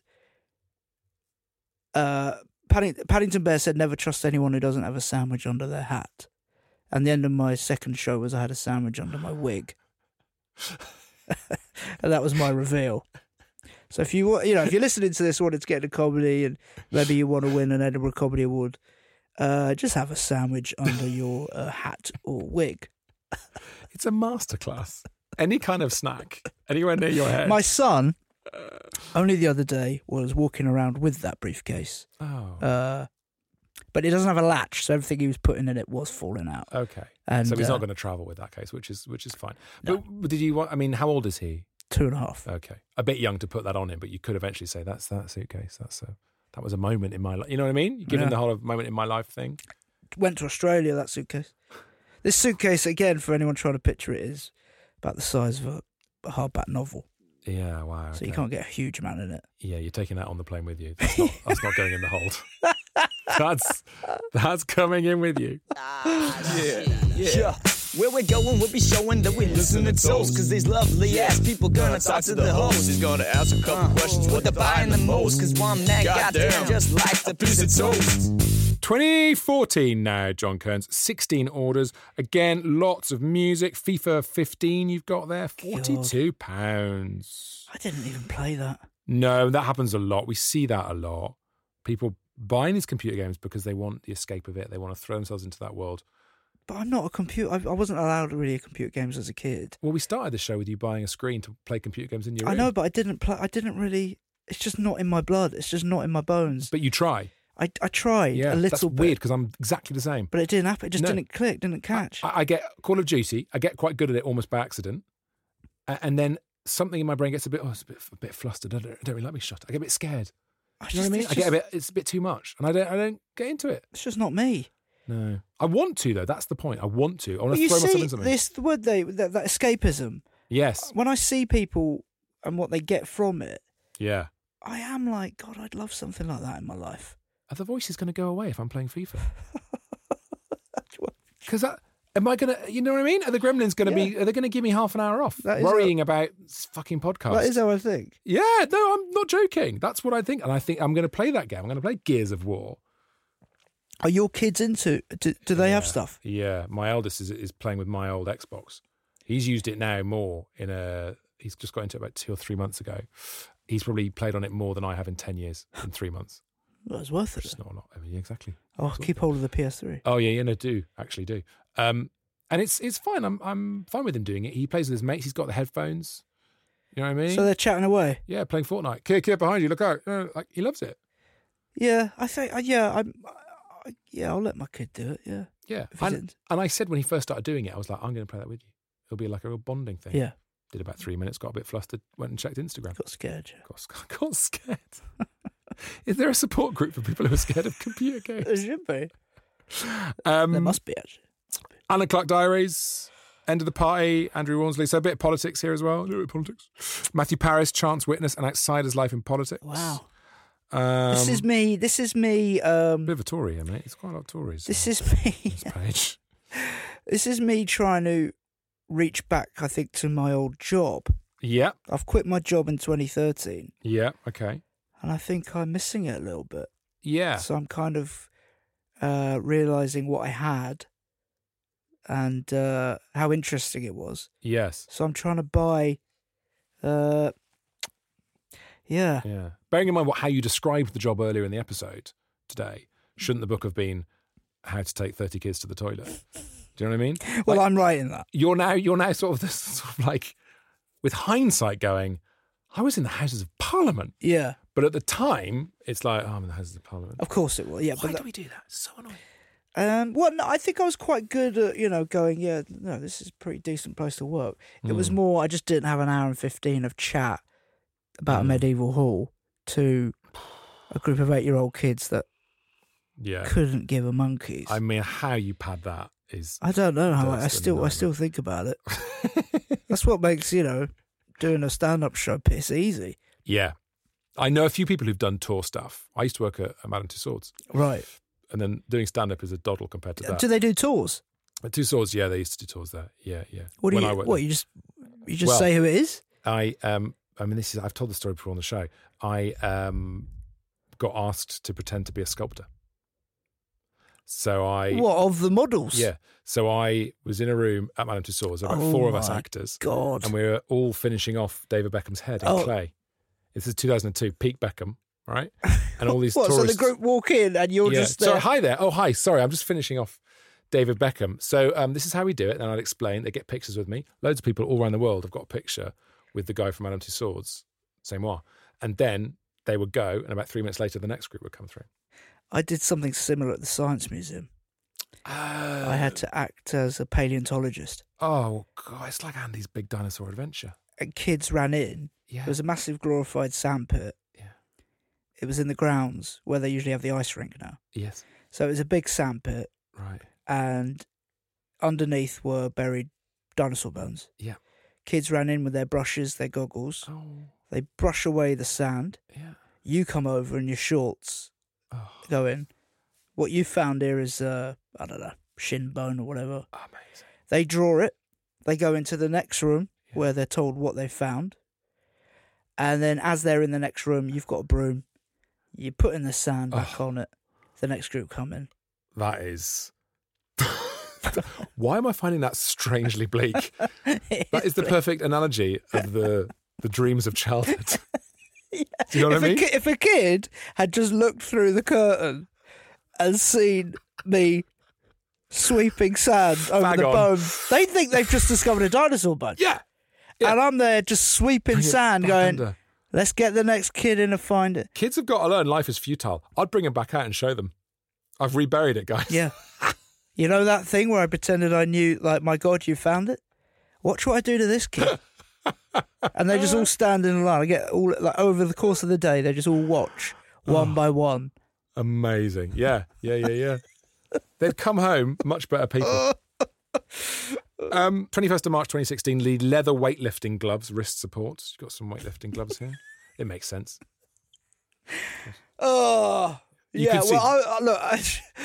uh, Paddington, Paddington Bear said, "Never trust anyone who doesn't have a sandwich under their hat." And the end of my second show was I had a sandwich under my wig, and that was my reveal. So if you wa- you know if you're listening to this, wanting to get into comedy, and maybe you want to win an Edinburgh Comedy Award, uh, just have a sandwich under your uh, hat or wig. It's a masterclass. Any kind of snack anywhere near your head. My son Only the other day was walking around with that briefcase. Oh. Uh, but it doesn't have a latch, so everything he was putting in it was falling out. Okay. And, so he's uh, not going to travel with that case, which is which is fine. No. But, but did you want? I mean, how old is he? Two and a half. Okay, a bit young to put that on him, but you could eventually say that's that suitcase. That's a that was a moment in my life. You know what I mean? You give him Yeah. the whole of moment in my life thing. Went to Australia, that suitcase. This suitcase, again, for anyone trying to picture it, is about the size of a, a hardback novel. Yeah, wow. So you okay. can't get a huge amount in it. Yeah, you're taking that on the plane with you. That's not, that's not going in the hold. That's that's coming in with you. Yeah, yeah. Where we're going, we'll be showing that we listen to toast. Cause these lovely ass people gonna talk to the host. He's gonna ask a couple uh, questions what they're buying the most. Cause one man goddamn, goddamn just likes a piece of toast. twenty fourteen now, John Kearns. sixteen orders. Again, lots of music. FIFA fifteen you've got there. forty-two pounds. I didn't even play that. No, that happens a lot. We see that a lot. People buying these computer games because they want the escape of it. They want to throw themselves into that world. But I'm not a computer. I, I wasn't allowed really computer games as a kid. Well, we started the show with you buying a screen to play computer games in your I room. know, but I didn't play. I didn't really. It's just not in my blood. It's just not in my bones. But you try. I, I tried Yeah, a little that's bit. weird because I'm exactly the same. But it didn't happen. It just No. didn't click. Didn't catch. I, I get Call of Duty. I get quite good at it almost by accident, A- and then something in my brain gets a bit, oh, it's a bit, a bit flustered. I don't, I don't really let me shut. I get a bit scared. I You know what I mean? it's I get a just- bit. It's a bit too much, and I don't. I don't get into it. It's just not me. No, I want to though. That's the point. I want to. I want But to you throw myself see, in something. this the word they that, that escapism. Yes. When I see people and what they get from it, Yeah. I am like, God, I'd love something like that in my life. Are the voices going to go away if I'm playing FIFA? Because am I going to? You know what I mean? Are the Gremlins going to Yeah. be? Are they going to give me half an hour off? That is Worrying about s- fucking podcasts. That is how I think. Yeah, no, I'm not joking. That's what I think. And I think I'm going to play that game. I'm going to play Gears of War. Are your kids into? Do, do they have Yeah. stuff? Yeah, my eldest is is playing with my old Xbox. He's used it now more in a. He's just got into it about two or three months ago. He's probably played on it more than I have in ten years in three months. Well, it's worth Which it. is not a lot. I mean, exactly. Oh, keep hold of the P S three. Oh yeah, yeah, no, do actually do. Um, and it's it's fine. I'm I'm fine with him doing it. He plays with his mates. He's got the headphones. You know what I mean? So they're chatting away. Yeah, playing Fortnite. Kid, kid behind you, look out! Uh, like he loves it. Yeah, I think. uh, Yeah, I'm. I, yeah, I'll let my kid do it. Yeah. Yeah, If he's and, in- and I said when he first started doing it, I was like, I'm going to play that with you. It'll be like a real bonding thing. Yeah. Did about three minutes, got a bit flustered, went and checked Instagram. Got scared. Yeah. Got, got scared. Is there a support group for people who are scared of computer games? There should be. Um, There must be actually. Anna Clark Diaries, End of the Party, Andrew Walmsley. So a bit of politics here as well. A little bit of politics. Matthew Paris, Chance Witness, An Outsider's Life in Politics. Wow. Um, This is me. This is me. Um, bit of a Tory here, mate. It's quite a lot of Tories. this on is me. this page. This is me trying to reach back. I think to my old job. Yeah, I've quit my job in twenty thirteen, yeah, okay. and I think I'm missing it a little bit. Yeah, So I'm kind of uh, realizing what I had and uh, how interesting it was. yes, So I'm trying to buy. Uh, yeah. yeah. Bearing in mind what how you described the job earlier in the episode today, shouldn't the book have been How to Take thirty Kids to the Toilet? Do you know what I mean? Well, Like, I'm writing that. you're now you're now sort of this sort of like with hindsight going, I was in the Houses of Parliament, Yeah. but at the time it's like, oh, I'm in the Houses of Parliament. Of course it will. Yeah. Why but do that- we do that? It's so annoying. Um, well, no, I think I was quite good at, you know, going, yeah, no, this is a pretty decent place to work. It was Mm. more, I just didn't have an hour and fifteen of chat about a Mm. medieval hall to a group of eight-year-old kids that Yeah. couldn't give a monkey's. I mean, how you pad that is. I don't know how I, I That's the still I nightmare. still think about it. That's what makes, you know, doing a stand-up show piss easy. Yeah. I know a few people who've done tour stuff. I used to work at, at Madame Tussauds, Right. and then doing stand up is a doddle compared to that. Do they do tours? At Tussauds, yeah, they used to do tours there. Yeah, yeah. What do When you I worked what there. you just you just Well- say who it is? I um I mean this is I've told the story before on the show. I um got asked to pretend to be a sculptor. So I What of the models? yeah. So I was in a room at Madame Tussauds, about Oh four of us my actors. God. And we were all finishing off David Beckham's head in Oh. clay. This is two thousand two, peak Beckham, right? And all these What, so tourists. the group walk in and you're yeah. just So there? hi there. Oh hi. Sorry, I'm just finishing off David Beckham. So um, this is how we do it. And I'll explain. They get pictures with me. Loads of people all around the world have got a picture with the guy from Madame Tussauds c'est moi. And then they would go, and about three minutes later, the next group would come through. I did something similar at the Science Museum. Uh, I had to act as a paleontologist. Oh, God, it's like Andy's Big Dinosaur Adventure. And kids ran in. Yeah. There was a massive glorified sandpit. Yeah. It was in the grounds where they usually have the ice rink now. Yes. So it was a big sandpit, Right. and underneath were buried dinosaur bones. Yeah. Kids ran in with their brushes, their goggles. Oh, They brush away the sand. yeah. You come over in your shorts, Oh, go in. What you found here is, uh, I don't know, shin bone or whatever. amazing. They draw it. They go into the next room Yeah. where they're told what they found. And then as they're in the next room, you've got a broom. You put in the sand back Oh. on it. The next group come in. That is... Why am I finding that strangely bleak? That is the perfect analogy of the the dreams of childhood. Yeah. Do you know what if I mean? A ki- if a kid had just looked through the curtain and seen me sweeping sand over Bang the on. bone, they think they've just discovered a dinosaur bone. Yeah. yeah. And I'm there just sweeping Bring it sand back going, under. let's get the next kid in and find it. Kids have got to learn life is futile. I'd bring them back out and show them. I've reburied it, guys. Yeah. You know that thing where I pretended I knew, like, my God, you found it? Watch what I do to this kid. And they just all stand in a line. I get all, like, over the course of the day, they just all watch one Oh. by one. Amazing. Yeah, yeah, yeah, yeah. They'd come home much better people. Um, twenty-first of March twenty sixteen, the leather weightlifting gloves, wrist supports. You've got some weightlifting gloves here. It makes sense. Oh, You yeah. can see- Well, I, I, look, I,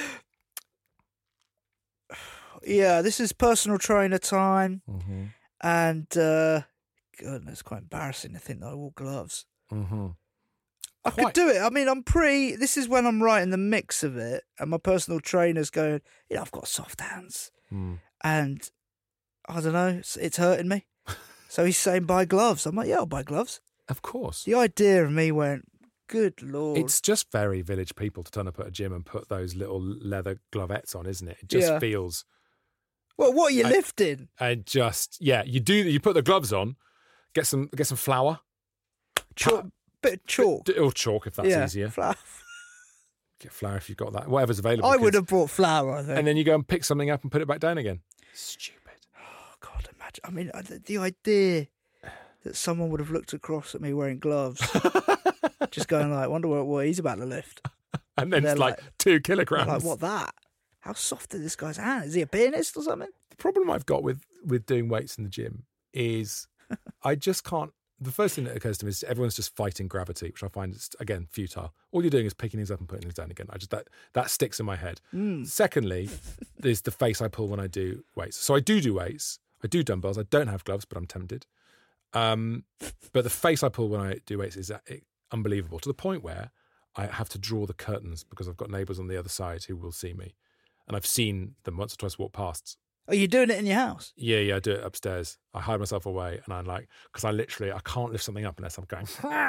yeah, this is personal trainer time, Mm-hmm. and uh, goodness, it's quite embarrassing to think that I wore gloves. Mm-hmm. I Quite. could do it. I mean, I'm pretty. This is when I'm right in the mix of it, and my personal trainer's going, you know, I've got soft hands, Mm. and I don't know, it's, it's hurting me. So he's saying buy gloves. I'm like, yeah, I'll buy gloves. Of course. The idea of me went, good lord. It's just very village people to turn up at a gym and put those little leather glovettes on, isn't it? It just Yeah. feels... Well, what are you I- lifting? And just, yeah, you do, you put the gloves on, get some get some flour. Chalk, bit of chalk. Or chalk if that's yeah, easier. flour. Get flour if you've got that. Whatever's available. I would kids. have brought flour, I think. And then you go and pick something up and put it back down again. Stupid. Oh, God, imagine. I mean, uh, the, the idea that someone would have looked across at me wearing gloves, just going like, wonder what, what he's about to lift. And then They're it's like, like- two I'm kilograms. like, what that? How soft is this guy's hand? Is he a pianist or something? The problem I've got with, with doing weights in the gym is I just can't. The first thing that occurs to me is everyone's just fighting gravity, which I find is, again, futile. All you're doing is picking things up and putting things down again. I just that that sticks in my head. Mm. Secondly, there's the face I pull when I do weights. So I do do weights. I do dumbbells. I don't have gloves, but I'm tempted. Um, but the face I pull when I do weights is uh, unbelievable, to the point where I have to draw the curtains because I've got neighbours on the other side who will see me. And I've seen them once or twice walk past. Are you doing it in your house? Yeah, yeah, I do it upstairs. I hide myself away and I'm like, because I literally, I can't lift something up unless I'm going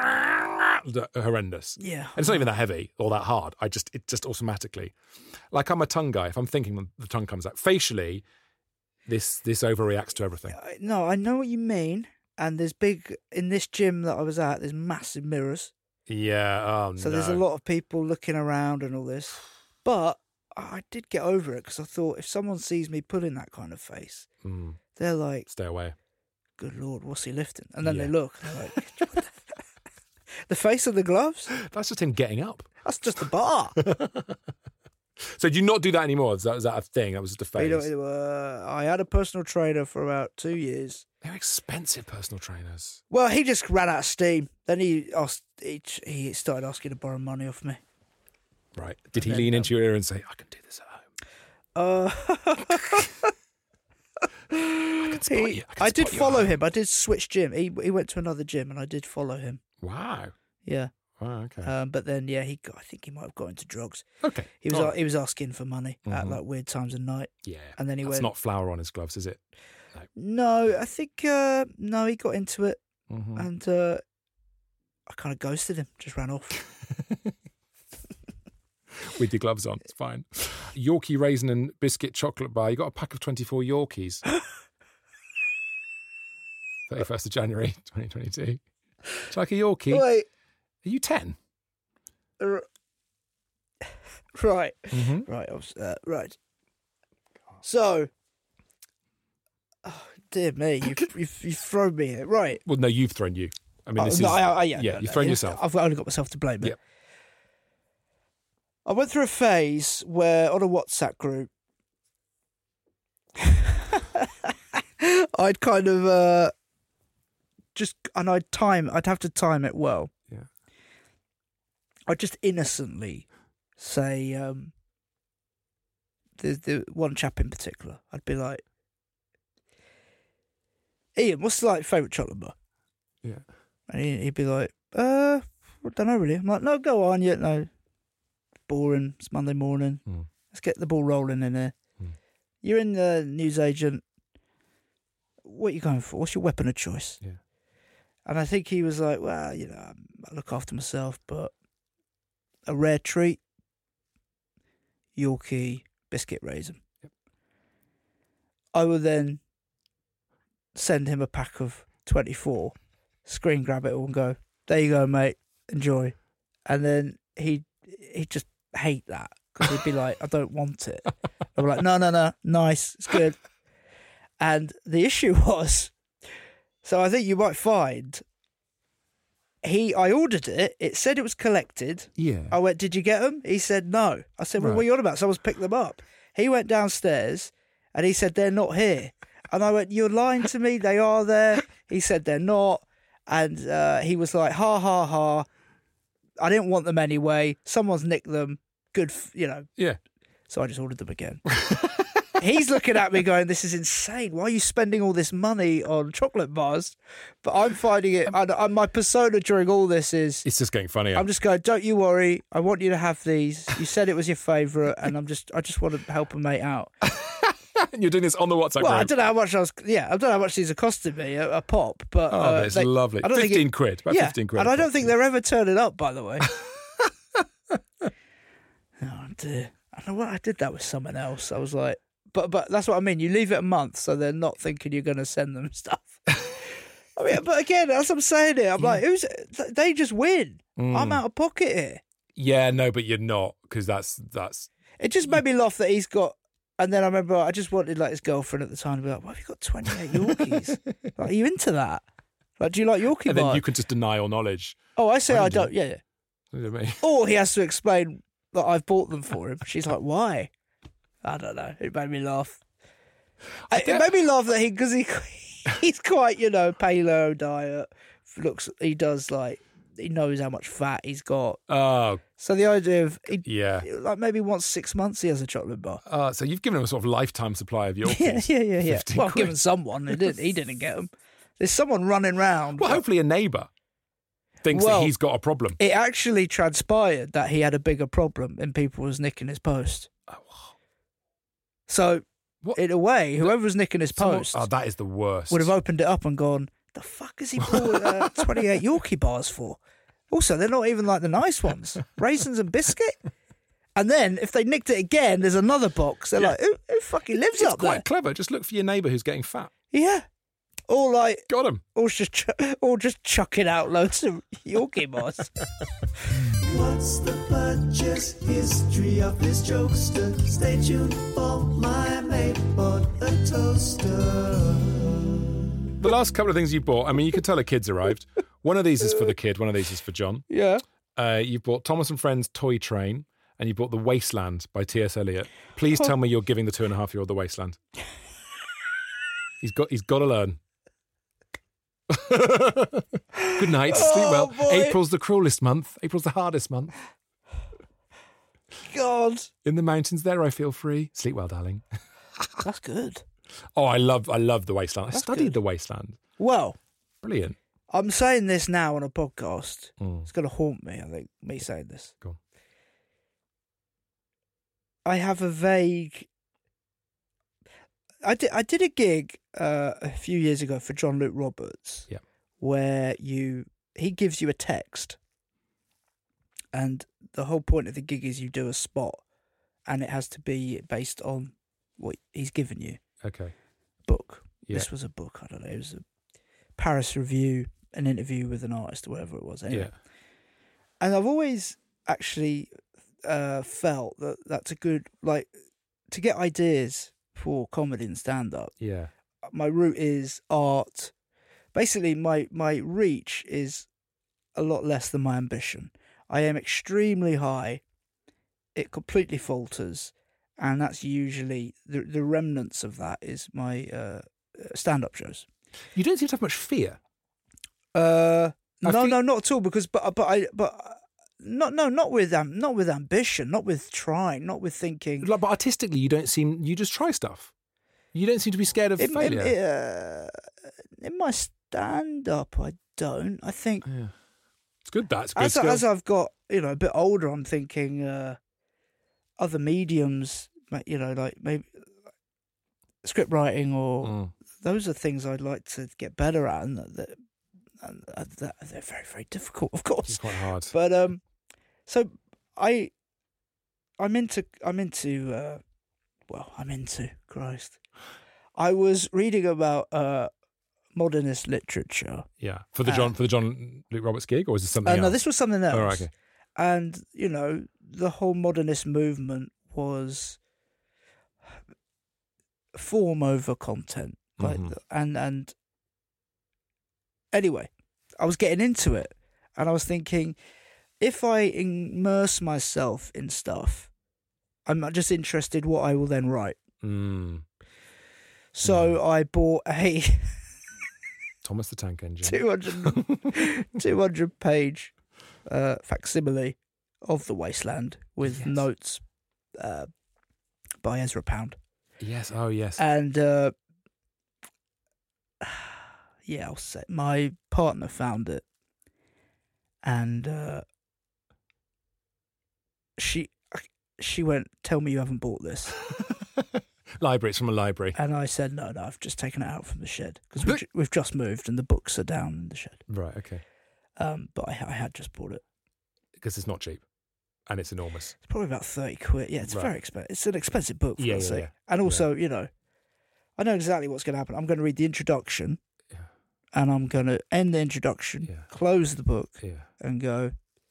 horrendous. Yeah. And it's not even that heavy or that hard. I just, it just automatically, like I'm a tongue guy. If I'm thinking, the tongue comes out. Facially, this this overreacts to everything. I- No, I know what you mean. And there's big, in this gym that I was at, there's massive mirrors. Yeah, oh So no. there's a lot of people looking around and all this. But I did get over it because I thought if someone sees me putting that kind of face, Mm, they're like, stay away. good Lord, what's he lifting? And then Yeah. they look. And they're like, "What the, the face of the gloves? That's just him getting up. That's just a bar. So do you not do that anymore? Is that, is that a thing? That was just a phase? You know, uh, I had a personal trainer for about two years. They're expensive personal trainers. Well, he just ran out of steam. Then he asked, he, he started asking to borrow money off me. Right. Did he then, lean um, into your ear and say, I can do this at home? Uh, I can spot he, you. I, can I did spot you follow at home." him. I did switch gym. He he went to another gym, and I did follow him. Wow. Yeah. Wow, okay. Um, but then, yeah, he got, I think he might have got into drugs. okay. He was All a- right. he was asking for money at Mhm. like weird times of night. Yeah. and then he That's went- not flour on his gloves, is it? No, I think uh, no, he got into it, Mm-hmm. and uh, I kind of ghosted him. Just ran off. With your gloves on, it's fine. Yorkie raisin and biscuit chocolate bar. You got a pack of twenty-four Yorkies. thirty-first of January, twenty twenty-two. It's like a Yorkie. Wait. Are you ten? Uh, right. Mm-hmm. Right. I was, uh, right. So, oh, dear me, you've, you've, you've thrown me here. Right. Well, no, you've thrown you. I mean, Oh, this no, is... I, I, yeah, yeah, no, you've no, thrown yeah. yourself. I've only got myself to blame here. Yep. I went through a phase where on a WhatsApp group, I'd kind of uh, just, and I'd time, I'd have to time it well. Yeah. I'd just innocently say, um, the the one chap in particular, I'd be like, Ian, what's like favourite chocolate bar? Yeah. And he, he'd be like, uh, I don't know really. I'm like, no, go on, yeah, no. Boring. It's Monday morning. Mm. Let's get the ball rolling in here. Mm. You're in the newsagent. What are you going for? What's your weapon of choice? Yeah. And I think he was like, well, you know, I look after myself, but a rare treat, Yorkie biscuit raisin. Yep. I would then send him a pack of twenty-four, screen grab it all and go, there you go, mate, enjoy. And then he'd, he'd just hate that because he'd be like, I don't want it. I'm like, no, no, no, nice, it's good. And the issue was, so I think you might find, he, I ordered it, it said it was collected. Yeah. I went, did you get them? He said, no. I said, well, Right. what are you on about? Someone's picked them up. He went downstairs and he said, they're not here. And I went, you're lying to me, they are there. He said, they're not. And uh, he was like, ha, ha, ha. I didn't want them anyway. Someone's nicked them. Good, f-, you know. Yeah. So I just ordered them again. He's looking at me going, this is insane. Why are you spending all this money on chocolate bars? But I'm finding it, and, and my persona during all this is, It's just getting funnier. I'm just going, don't you worry. I want you to have these. You said it was your favourite, and I'm just, I just want to help a mate out. You're doing this on the WhatsApp Well, group. I don't know how much I was, yeah, I don't know how much these are costing me, a, a pop, but. Oh, uh, but it's they- lovely. I don't think fifteen it- quid. About yeah, fifteen quid. and a I don't pop. think they're ever turning up, by the way. Oh, dear. I know what, I did that with someone else. I was like, but but that's what I mean. You leave it a month, so they're not thinking you're going to send them stuff. I mean, but again, as I'm saying it, I'm like, who's? They just win. Mm. I'm out of pocket here. Yeah, no, but you're not, because that's that's. It just made me laugh that he's got. And then I remember I just wanted like his girlfriend at the time to be like, "Why have you got twenty-eight Yorkies? Like, are you into that? Like, do you like Yorkie And then bar?" you can just deny all knowledge. Oh, I say I I do. don't. Yeah, yeah. You know what I mean? Or he has to explain that I've bought them for him. She's like, why? I don't know. It made me laugh. I, it made me laugh that he, because he, he's quite, you know, paleo diet. Looks, he does like, he knows how much fat he's got. Oh, So the idea of, he, yeah. like maybe once six months he has a chocolate bar. Uh, so you've given him a sort of lifetime supply of Yeah, Yorkies. yeah, yeah, yeah. fifteen Well, quid. given someone, he didn't, he didn't get them. There's someone running round. Well, hopefully a neighbour thinks Well, that he's got a problem. It actually transpired that he had a bigger problem and people was nicking his post. Oh, So, What? in a way, whoever was nicking his Someone- post Oh, that is the worst. would have opened it up and gone, the fuck has he bought uh, twenty-eight Yorkie bars for? Also, they're not even like the nice ones. Raisins and biscuit. And then, if they nicked it again, there's another box. They're Yeah. like, who, who fucking lives It's up quite there? clever. Just look for your neighbour who's getting fat. Yeah. Or like, Got him. or just, ch- or just chucking out loads of Yorkie bars. What's the purchase history of this jokester? Stay tuned for my mate bought a toaster. The last couple of things you bought, I mean, you can tell a kid's arrived. One of these is for the kid, one of these is for John. Yeah. Uh, you bought Thomas and Friends Toy Train, and you bought The Wasteland by T S Eliot. Please tell me you're giving the two and a half year old The Wasteland. He's got, he's got to learn. Good night. Sleep well. Oh, boy. April's the cruelest month. April's the hardest month. God. In the mountains there, I feel free. Sleep well, darling. That's good. Oh, I love, I love The Wasteland. I That's studied good. The Wasteland. Well, Brilliant. I'm saying this now on a podcast. Mm. It's going to haunt me, I think, me saying this. Go on. I have a vague. I did. I did a gig uh, a few years ago for John Luke Roberts. Yeah. Where you he gives you a text, and the whole point of the gig is you do a spot, and it has to be based on what he's given you. Okay. Book. Yeah. This was a book. I don't know. It was a Paris Review an interview with an artist or whatever it was. Anyway. Yeah. And I've always actually uh, felt that that's a good, like, to get ideas for comedy and stand-up. Yeah. My route is art. Basically, my, my reach is a lot less than my ambition. I aim extremely high. It completely falters. And that's usually, the, the remnants of that is my uh, stand-up shows. You don't seem to have much fear. Uh, I no, think- no, not at all. Because, but, but I, but, not, no, not with, um, not with ambition, not with trying, not with thinking. Like, but artistically, you don't seem. You just try stuff. You don't seem to be scared of In, in, failure. uh, in my stand-up, I don't. I think yeah. It's good. That's good. as, skill. as I've got, you know, a bit older, I'm thinking uh, other mediums, you know, like maybe script writing or Mm. those are things I'd like to get better at, and that, that, and that they're very, very difficult, of course. It's quite hard. But um, so I, I'm into, I'm into, uh, well, I'm into Christ. I was reading about uh, modernist literature. Yeah, for the Uh, John for the John Luke Roberts gig, or is this something Uh, else? no, this was something else. Oh, right, okay. And you know, the whole modernist movement was form over content, like, Mhm. and and anyway, I was getting into it, and I was thinking, if I immerse myself in stuff, I'm not just interested what I will then write. Mm. So I bought a Thomas the Tank Engine. two hundred, two hundred page uh, facsimile of The Wasteland with Yes. notes uh, by Ezra Pound. Yes. Oh, yes. And uh, yeah, I'll say my partner found it, and uh, she she went, "Tell me you haven't bought this." Library. It's from a library. And I said, "No, no, I've just taken it out from the shed because But- we've, ju- we've just moved and the books are down in the shed." Right. Okay. Um, but I, I had just bought it. Because it's not cheap, and it's enormous. It's probably about thirty quid. Yeah, it's Right. very expensive. It's an expensive book, for Yeah, God's yeah, sake. yeah. And also, you know, I know exactly what's going to happen. I'm going to read the introduction, Yeah. and I'm going to end the introduction, Yeah. close the book, Yeah. and go,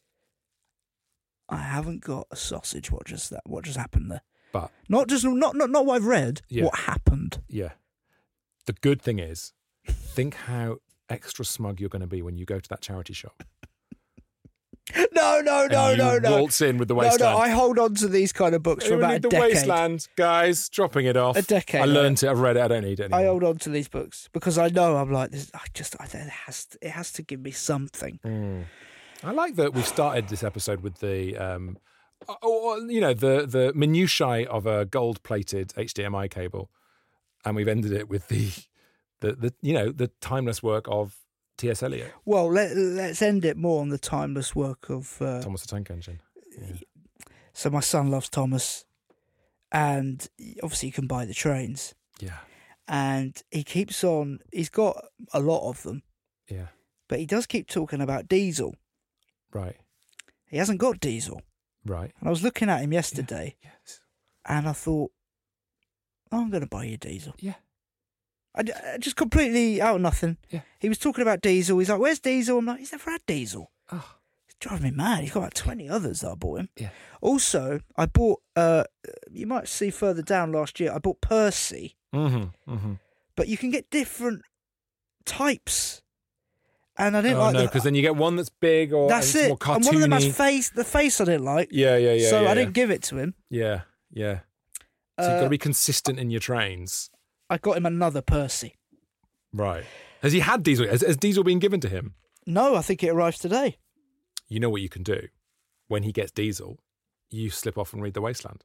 I haven't got a sausage. What just that? What just happened there? But Not just not not not what I've read. Yeah. What happened? yeah, the good thing is, think how extra smug you're going to be when you go to that charity shop. No, no, no, and you no, no. waltz in with the No, Wasteland. no. I hold on to these kind of books for You about need a the decade. Wasteland, guys. Dropping it off. A decade, I learned right? it. I've read it. I don't need it anymore. I hold on to these books because I know I'm like this. I just I, it has to, it has to give me something. Mm. I like that we've started this episode with the, um, oh, you know, the the minutiae of a gold-plated H D M I cable, and we've ended it with the, the, the you know, the timeless work of T S Eliot, Well, let, let's end it more on the timeless work of. Uh, Thomas the Tank Engine. Yeah. so my son loves Thomas, and obviously you can buy the trains, yeah, and he keeps on. He's got a lot of them, yeah, but he does keep talking about diesel. right, He hasn't got diesel, right. and I was looking at him yesterday, Yes, and I thought, oh, I'm going to buy you diesel. yeah, I, I just completely out of nothing. Yeah. He was talking about diesel. He's like, "Where's diesel?" I'm like, "He's never had diesel." oh, It's driving me mad. He's got about twenty others that I bought him. yeah, Also, I bought. Uh, you might see further down last year. I bought Percy, mm-hmm, mm-hmm. but you can get different types. And I didn't Oh like no, the- because then you get one that's big or That's and it's it. more cartoony. And one of them has face. The face I didn't like. yeah, yeah, yeah. so yeah, I didn't give it to him. Yeah, yeah. So you've Uh, got to be consistent in your trains. I got him another Percy. Right. Has he had diesel? Has, has diesel been given to him? No, I think it arrives today. You know what you can do? When he gets diesel, you slip off and read The Wasteland.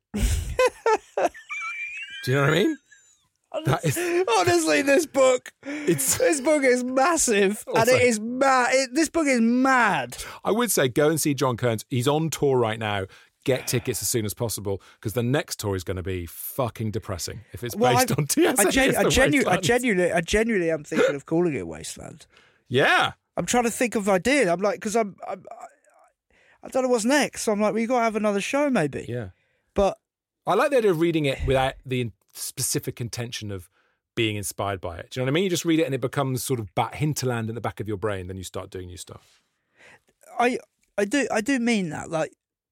Do you know what I mean? That is- Honestly, this book, It's- this book is massive, and Also- it is mad. It, this book is mad. I would say go and see John Kearns. He's on tour right now. Get tickets as soon as possible because the next tour is going to be fucking depressing if it's Well, based I- on T S I, gen- Eliot's I, The genu- I Wasteland. genuinely, I genuinely, am thinking of calling it Wasteland. Yeah. I'm trying to think of ideas. I'm like, because I'm, I'm, I, I don't know what's next. So I'm like, we got to have another show, maybe. Yeah. But I like the idea of reading it without the specific intention of being inspired by it. Do you know what I mean? You just read it and it becomes sort of bat hinterland in the back of your brain. Then you start doing new stuff. I I do I do mean that. Like,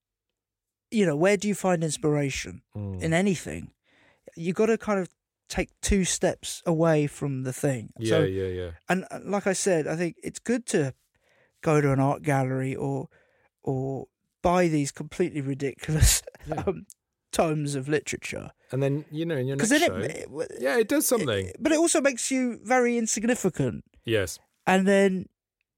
you know, where do you find inspiration Mm. in anything? You got to kind of take two steps away from the thing. Yeah, so, yeah, yeah. And uh, like I said, I think it's good to go to an art gallery or or buy these completely ridiculous Yeah. um, tomes of literature. And then, you know, in your next Because then show... it, it, yeah, it does something. it- but it also makes you very insignificant. yes. And then,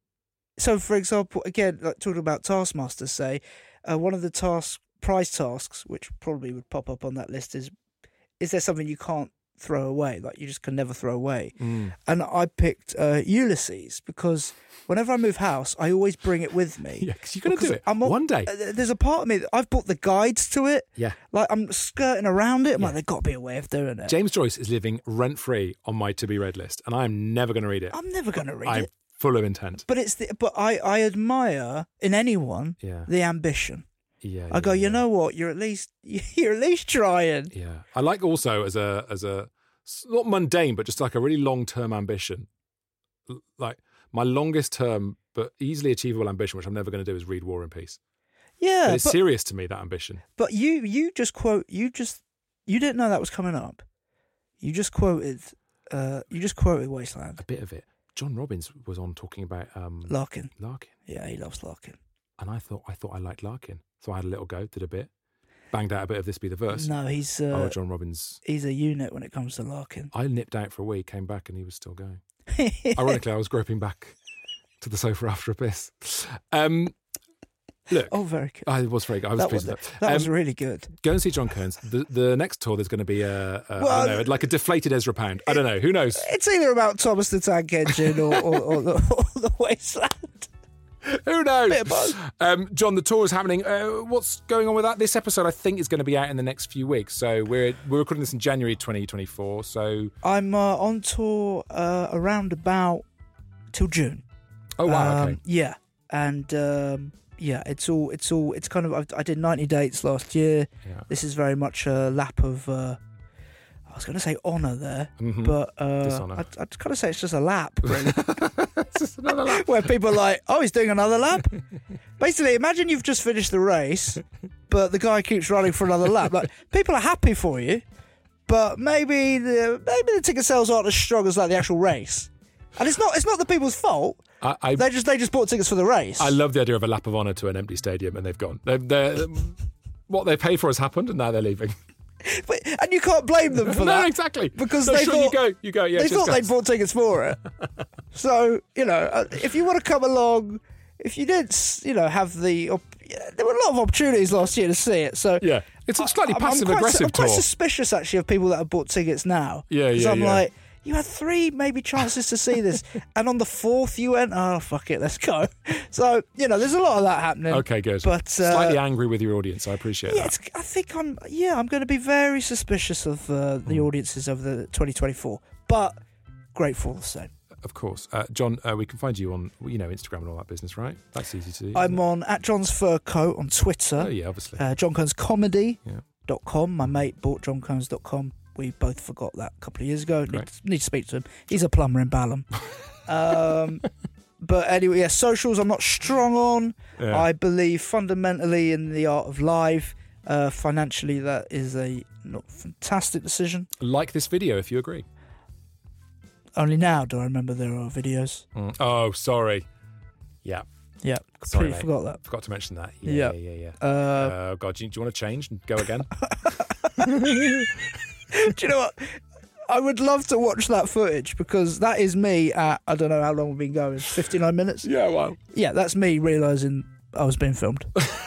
so for example, again, like talking about taskmasters, say, uh, one of the task prize tasks, which probably would pop up on that list, is is there something you can't throw away, like you just can never throw away? Mm. And I picked uh, Ulysses because whenever I move house, I always bring it with me. Yeah, because you're going to Because do it I'm on- one day. Uh, There's a part of me that I've bought the guides to it. Yeah. Like I'm skirting around it. I'm Yeah. like, there's got to be a way of doing it. James Joyce is living rent-free on my to-be-read list, and I'm never going to read it. I'm never going to read I'm it. full of intent. But it's the, but I, I admire in anyone Yeah. the ambition. Yeah. I go, yeah, you know what? You're at least you're at least trying. Yeah. I like also as a as a s- not mundane, but just like a really long-term ambition. L- Like my longest term but easily achievable ambition, which I'm never going to do, is read War and Peace. Yeah, But it's but, serious to me, that ambition. but you you just quote you just you didn't know that was coming up. You just quoted uh you just quoted Wasteland. A bit of it. John Robbins was on talking about um, Larkin. Larkin, Yeah, he loves Larkin. and I thought I thought I liked Larkin, so I had a little go, did a bit, banged out a bit of This Be the Verse. No, he's oh, uh, John Robbins. he's a unit when it comes to Larkin. I nipped out for a week, came back, and he was still going. Ironically, I was groping back to the sofa after a piss. Um, look, Oh, very good. I was very good. I was that pleased was, with that. that was Um, really good. Go and see John Kearns. The, the next tour, there's going to be a, a Well, I don't know, like a deflated Ezra Pound. I don't know. Who knows? It's either about Thomas the Tank Engine or, or, or, the, or the Wasteland. Who knows? Bit of both. Um, John, the tour is happening. Uh, what's going on with that? This episode, I think, is going to be out in the next few weeks. So we're we're recording this in January twenty twenty-four. So I'm uh, on tour uh, around about till June. oh wow, Um, okay. Yeah, and um, yeah, it's all it's all it's kind of. I, I did ninety dates last year. Yeah. This is very much a lap of. Uh, I was going to say honour there, Mhm. but uh, Dishonour. I'd, I'd kind of say it's just a lap, really. It's just another lap. Where people are like, oh, he's doing another lap. Basically, imagine you've just finished the race, but the guy keeps running for another lap. Like, people are happy for you, but maybe the maybe the ticket sales aren't as strong as like the actual race. And it's not it's not the people's fault. I, I, They just they just bought tickets for the race. I love the idea of a lap of honour to an empty stadium, and they've gone. They're, they're, what they paid for has happened, and now they're leaving. But, and you can't blame them for no, that. exactly. Because no, they sure, thought you go, you go. Yeah, they cheers, thought they'd guys. bought tickets for it. So you know, uh, if you want to come along, if you did, s- you know, have the op- yeah, there were a lot of opportunities last year to see it. So Yeah, it's a slightly I'm- I'm passive quite, aggressive I'm tour. quite suspicious actually of people that have bought tickets now. Yeah, Because yeah, I'm yeah. like, you had three maybe chances to see this, and on the fourth you went, oh fuck it, let's go. So you know, there's a lot of that happening. Okay, good. But uh, Slightly angry with your audience. I appreciate yeah, that. it's, I think I'm. Yeah, I'm going to be very suspicious of uh, the Mm. audiences over the twenty twenty-four, but grateful the same. Of course. Uh, John, uh, we can find you on, you know, Instagram and all that business, right? That's easy to do. isn't I'm it? on at John's Fur Coat on Twitter. Oh, yeah, obviously. Uh, John Combs Comedy Yeah. dot com. My mate bought john combs dot com. We both forgot that a couple of years ago. Need, Great. need to speak to him. He's a plumber in Balham. um, but anyway, yeah, socials I'm not strong on. Yeah. I believe fundamentally in the art of live. Uh, financially, that is a not fantastic decision. Like this video if you agree. Only now do I remember there are videos. Mm. Oh, sorry. Yeah. Yeah, Sorry, completely mate. forgot that. Forgot to mention that. Yeah, Yeah. yeah, yeah. yeah. Uh, Uh, God, do you, do you want to change and go again? do you know what? I would love to watch that footage because that is me at, I don't know how long we've been going, fifty-nine minutes? yeah, well. Yeah, that's me realising I was being filmed.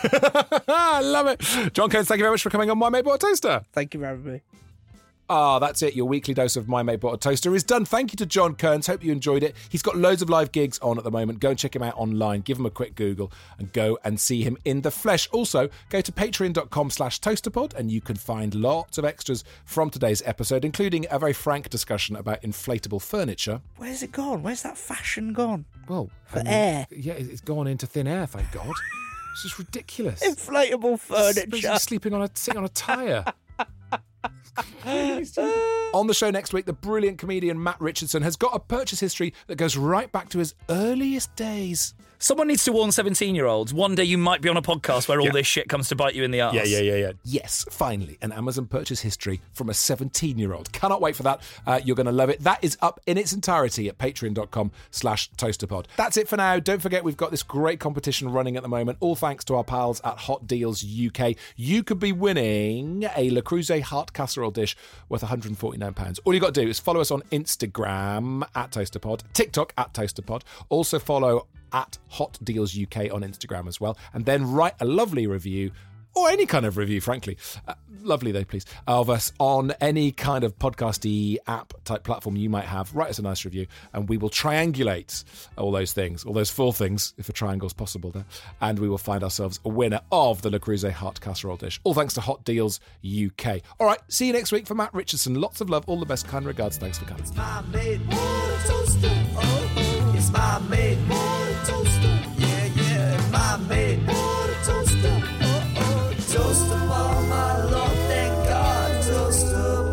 I love it. John Kearns, thank you very much for coming on My Mate Bought a Toaster. Thank you for having me. Ah, that's it. Your weekly dose of My Mate Bought a Toaster is done. Thank you to John Kearns. Hope you enjoyed it. He's got loads of live gigs on at the moment. Go and check him out online. Give him a quick Google and go and see him in the flesh. Also, go to patreon.com slash toasterpod and you can find lots of extras from today's episode, including a very frank discussion about inflatable furniture. Where's it gone? Where's that fashion gone? Well, For air. Yeah, it's gone into thin air, thank God. It's just ridiculous. Inflatable Supposed to be furniture. sleeping on a, sitting on a tyre. On the show next week, the brilliant comedian Matt Richardson has got a purchase history that goes right back to his earliest days. Someone needs to warn seventeen-year-olds. One day you might be on a podcast where all Yeah. this shit comes to bite you in the arse. Yeah, yeah, yeah, yeah. Yes, finally, an Amazon purchase history from a seventeen-year-old. Cannot wait for that. Uh, you're going to love it. That is up in its entirety at patreon.com slash toasterpod. That's it for now. Don't forget, we've got this great competition running at the moment, all thanks to our pals at Hot Deals U K. You could be winning a Le Creuset heart casserole dish worth one hundred forty-nine pounds. All you got to do is follow us on Instagram at toasterpod, TikTok at toasterpod. Also follow at Hot Deals U K on Instagram as well, and then write a lovely review, or any kind of review, frankly, uh, lovely though, please, of us on any kind of podcasty app type platform you might have. Write us a nice review, and we will triangulate all those things, all those four things, if a triangle's possible there, and we will find ourselves a winner of the Le Creuset heart casserole dish. All thanks to Hot Deals U K. All right, see you next week for Matt Richardson. Lots of love, all the best, kind regards. Thanks for coming. It's my made water toaster. Oh, oh. It's my made water toaster. Yeah, yeah. It's my made water toaster. Oh, oh. Toaster for my Lord, thank God. Toaster.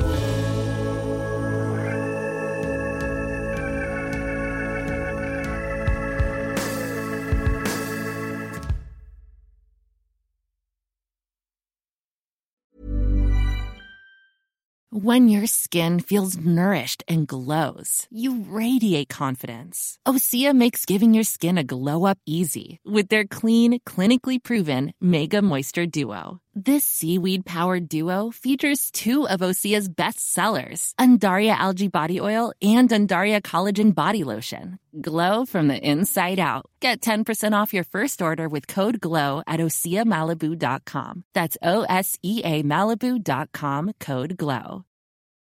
When your skin feels nourished and glows, you radiate confidence. Osea makes giving your skin a glow-up easy with their clean, clinically proven Mega Moisture Duo. This seaweed-powered duo features two of Osea's best sellers, Undaria Algae Body Oil and Undaria Collagen Body Lotion. Glow from the inside out. Get ten percent off your first order with code GLOW at osea malibu dot com. That's O S E A Malibu dot com, code GLOW.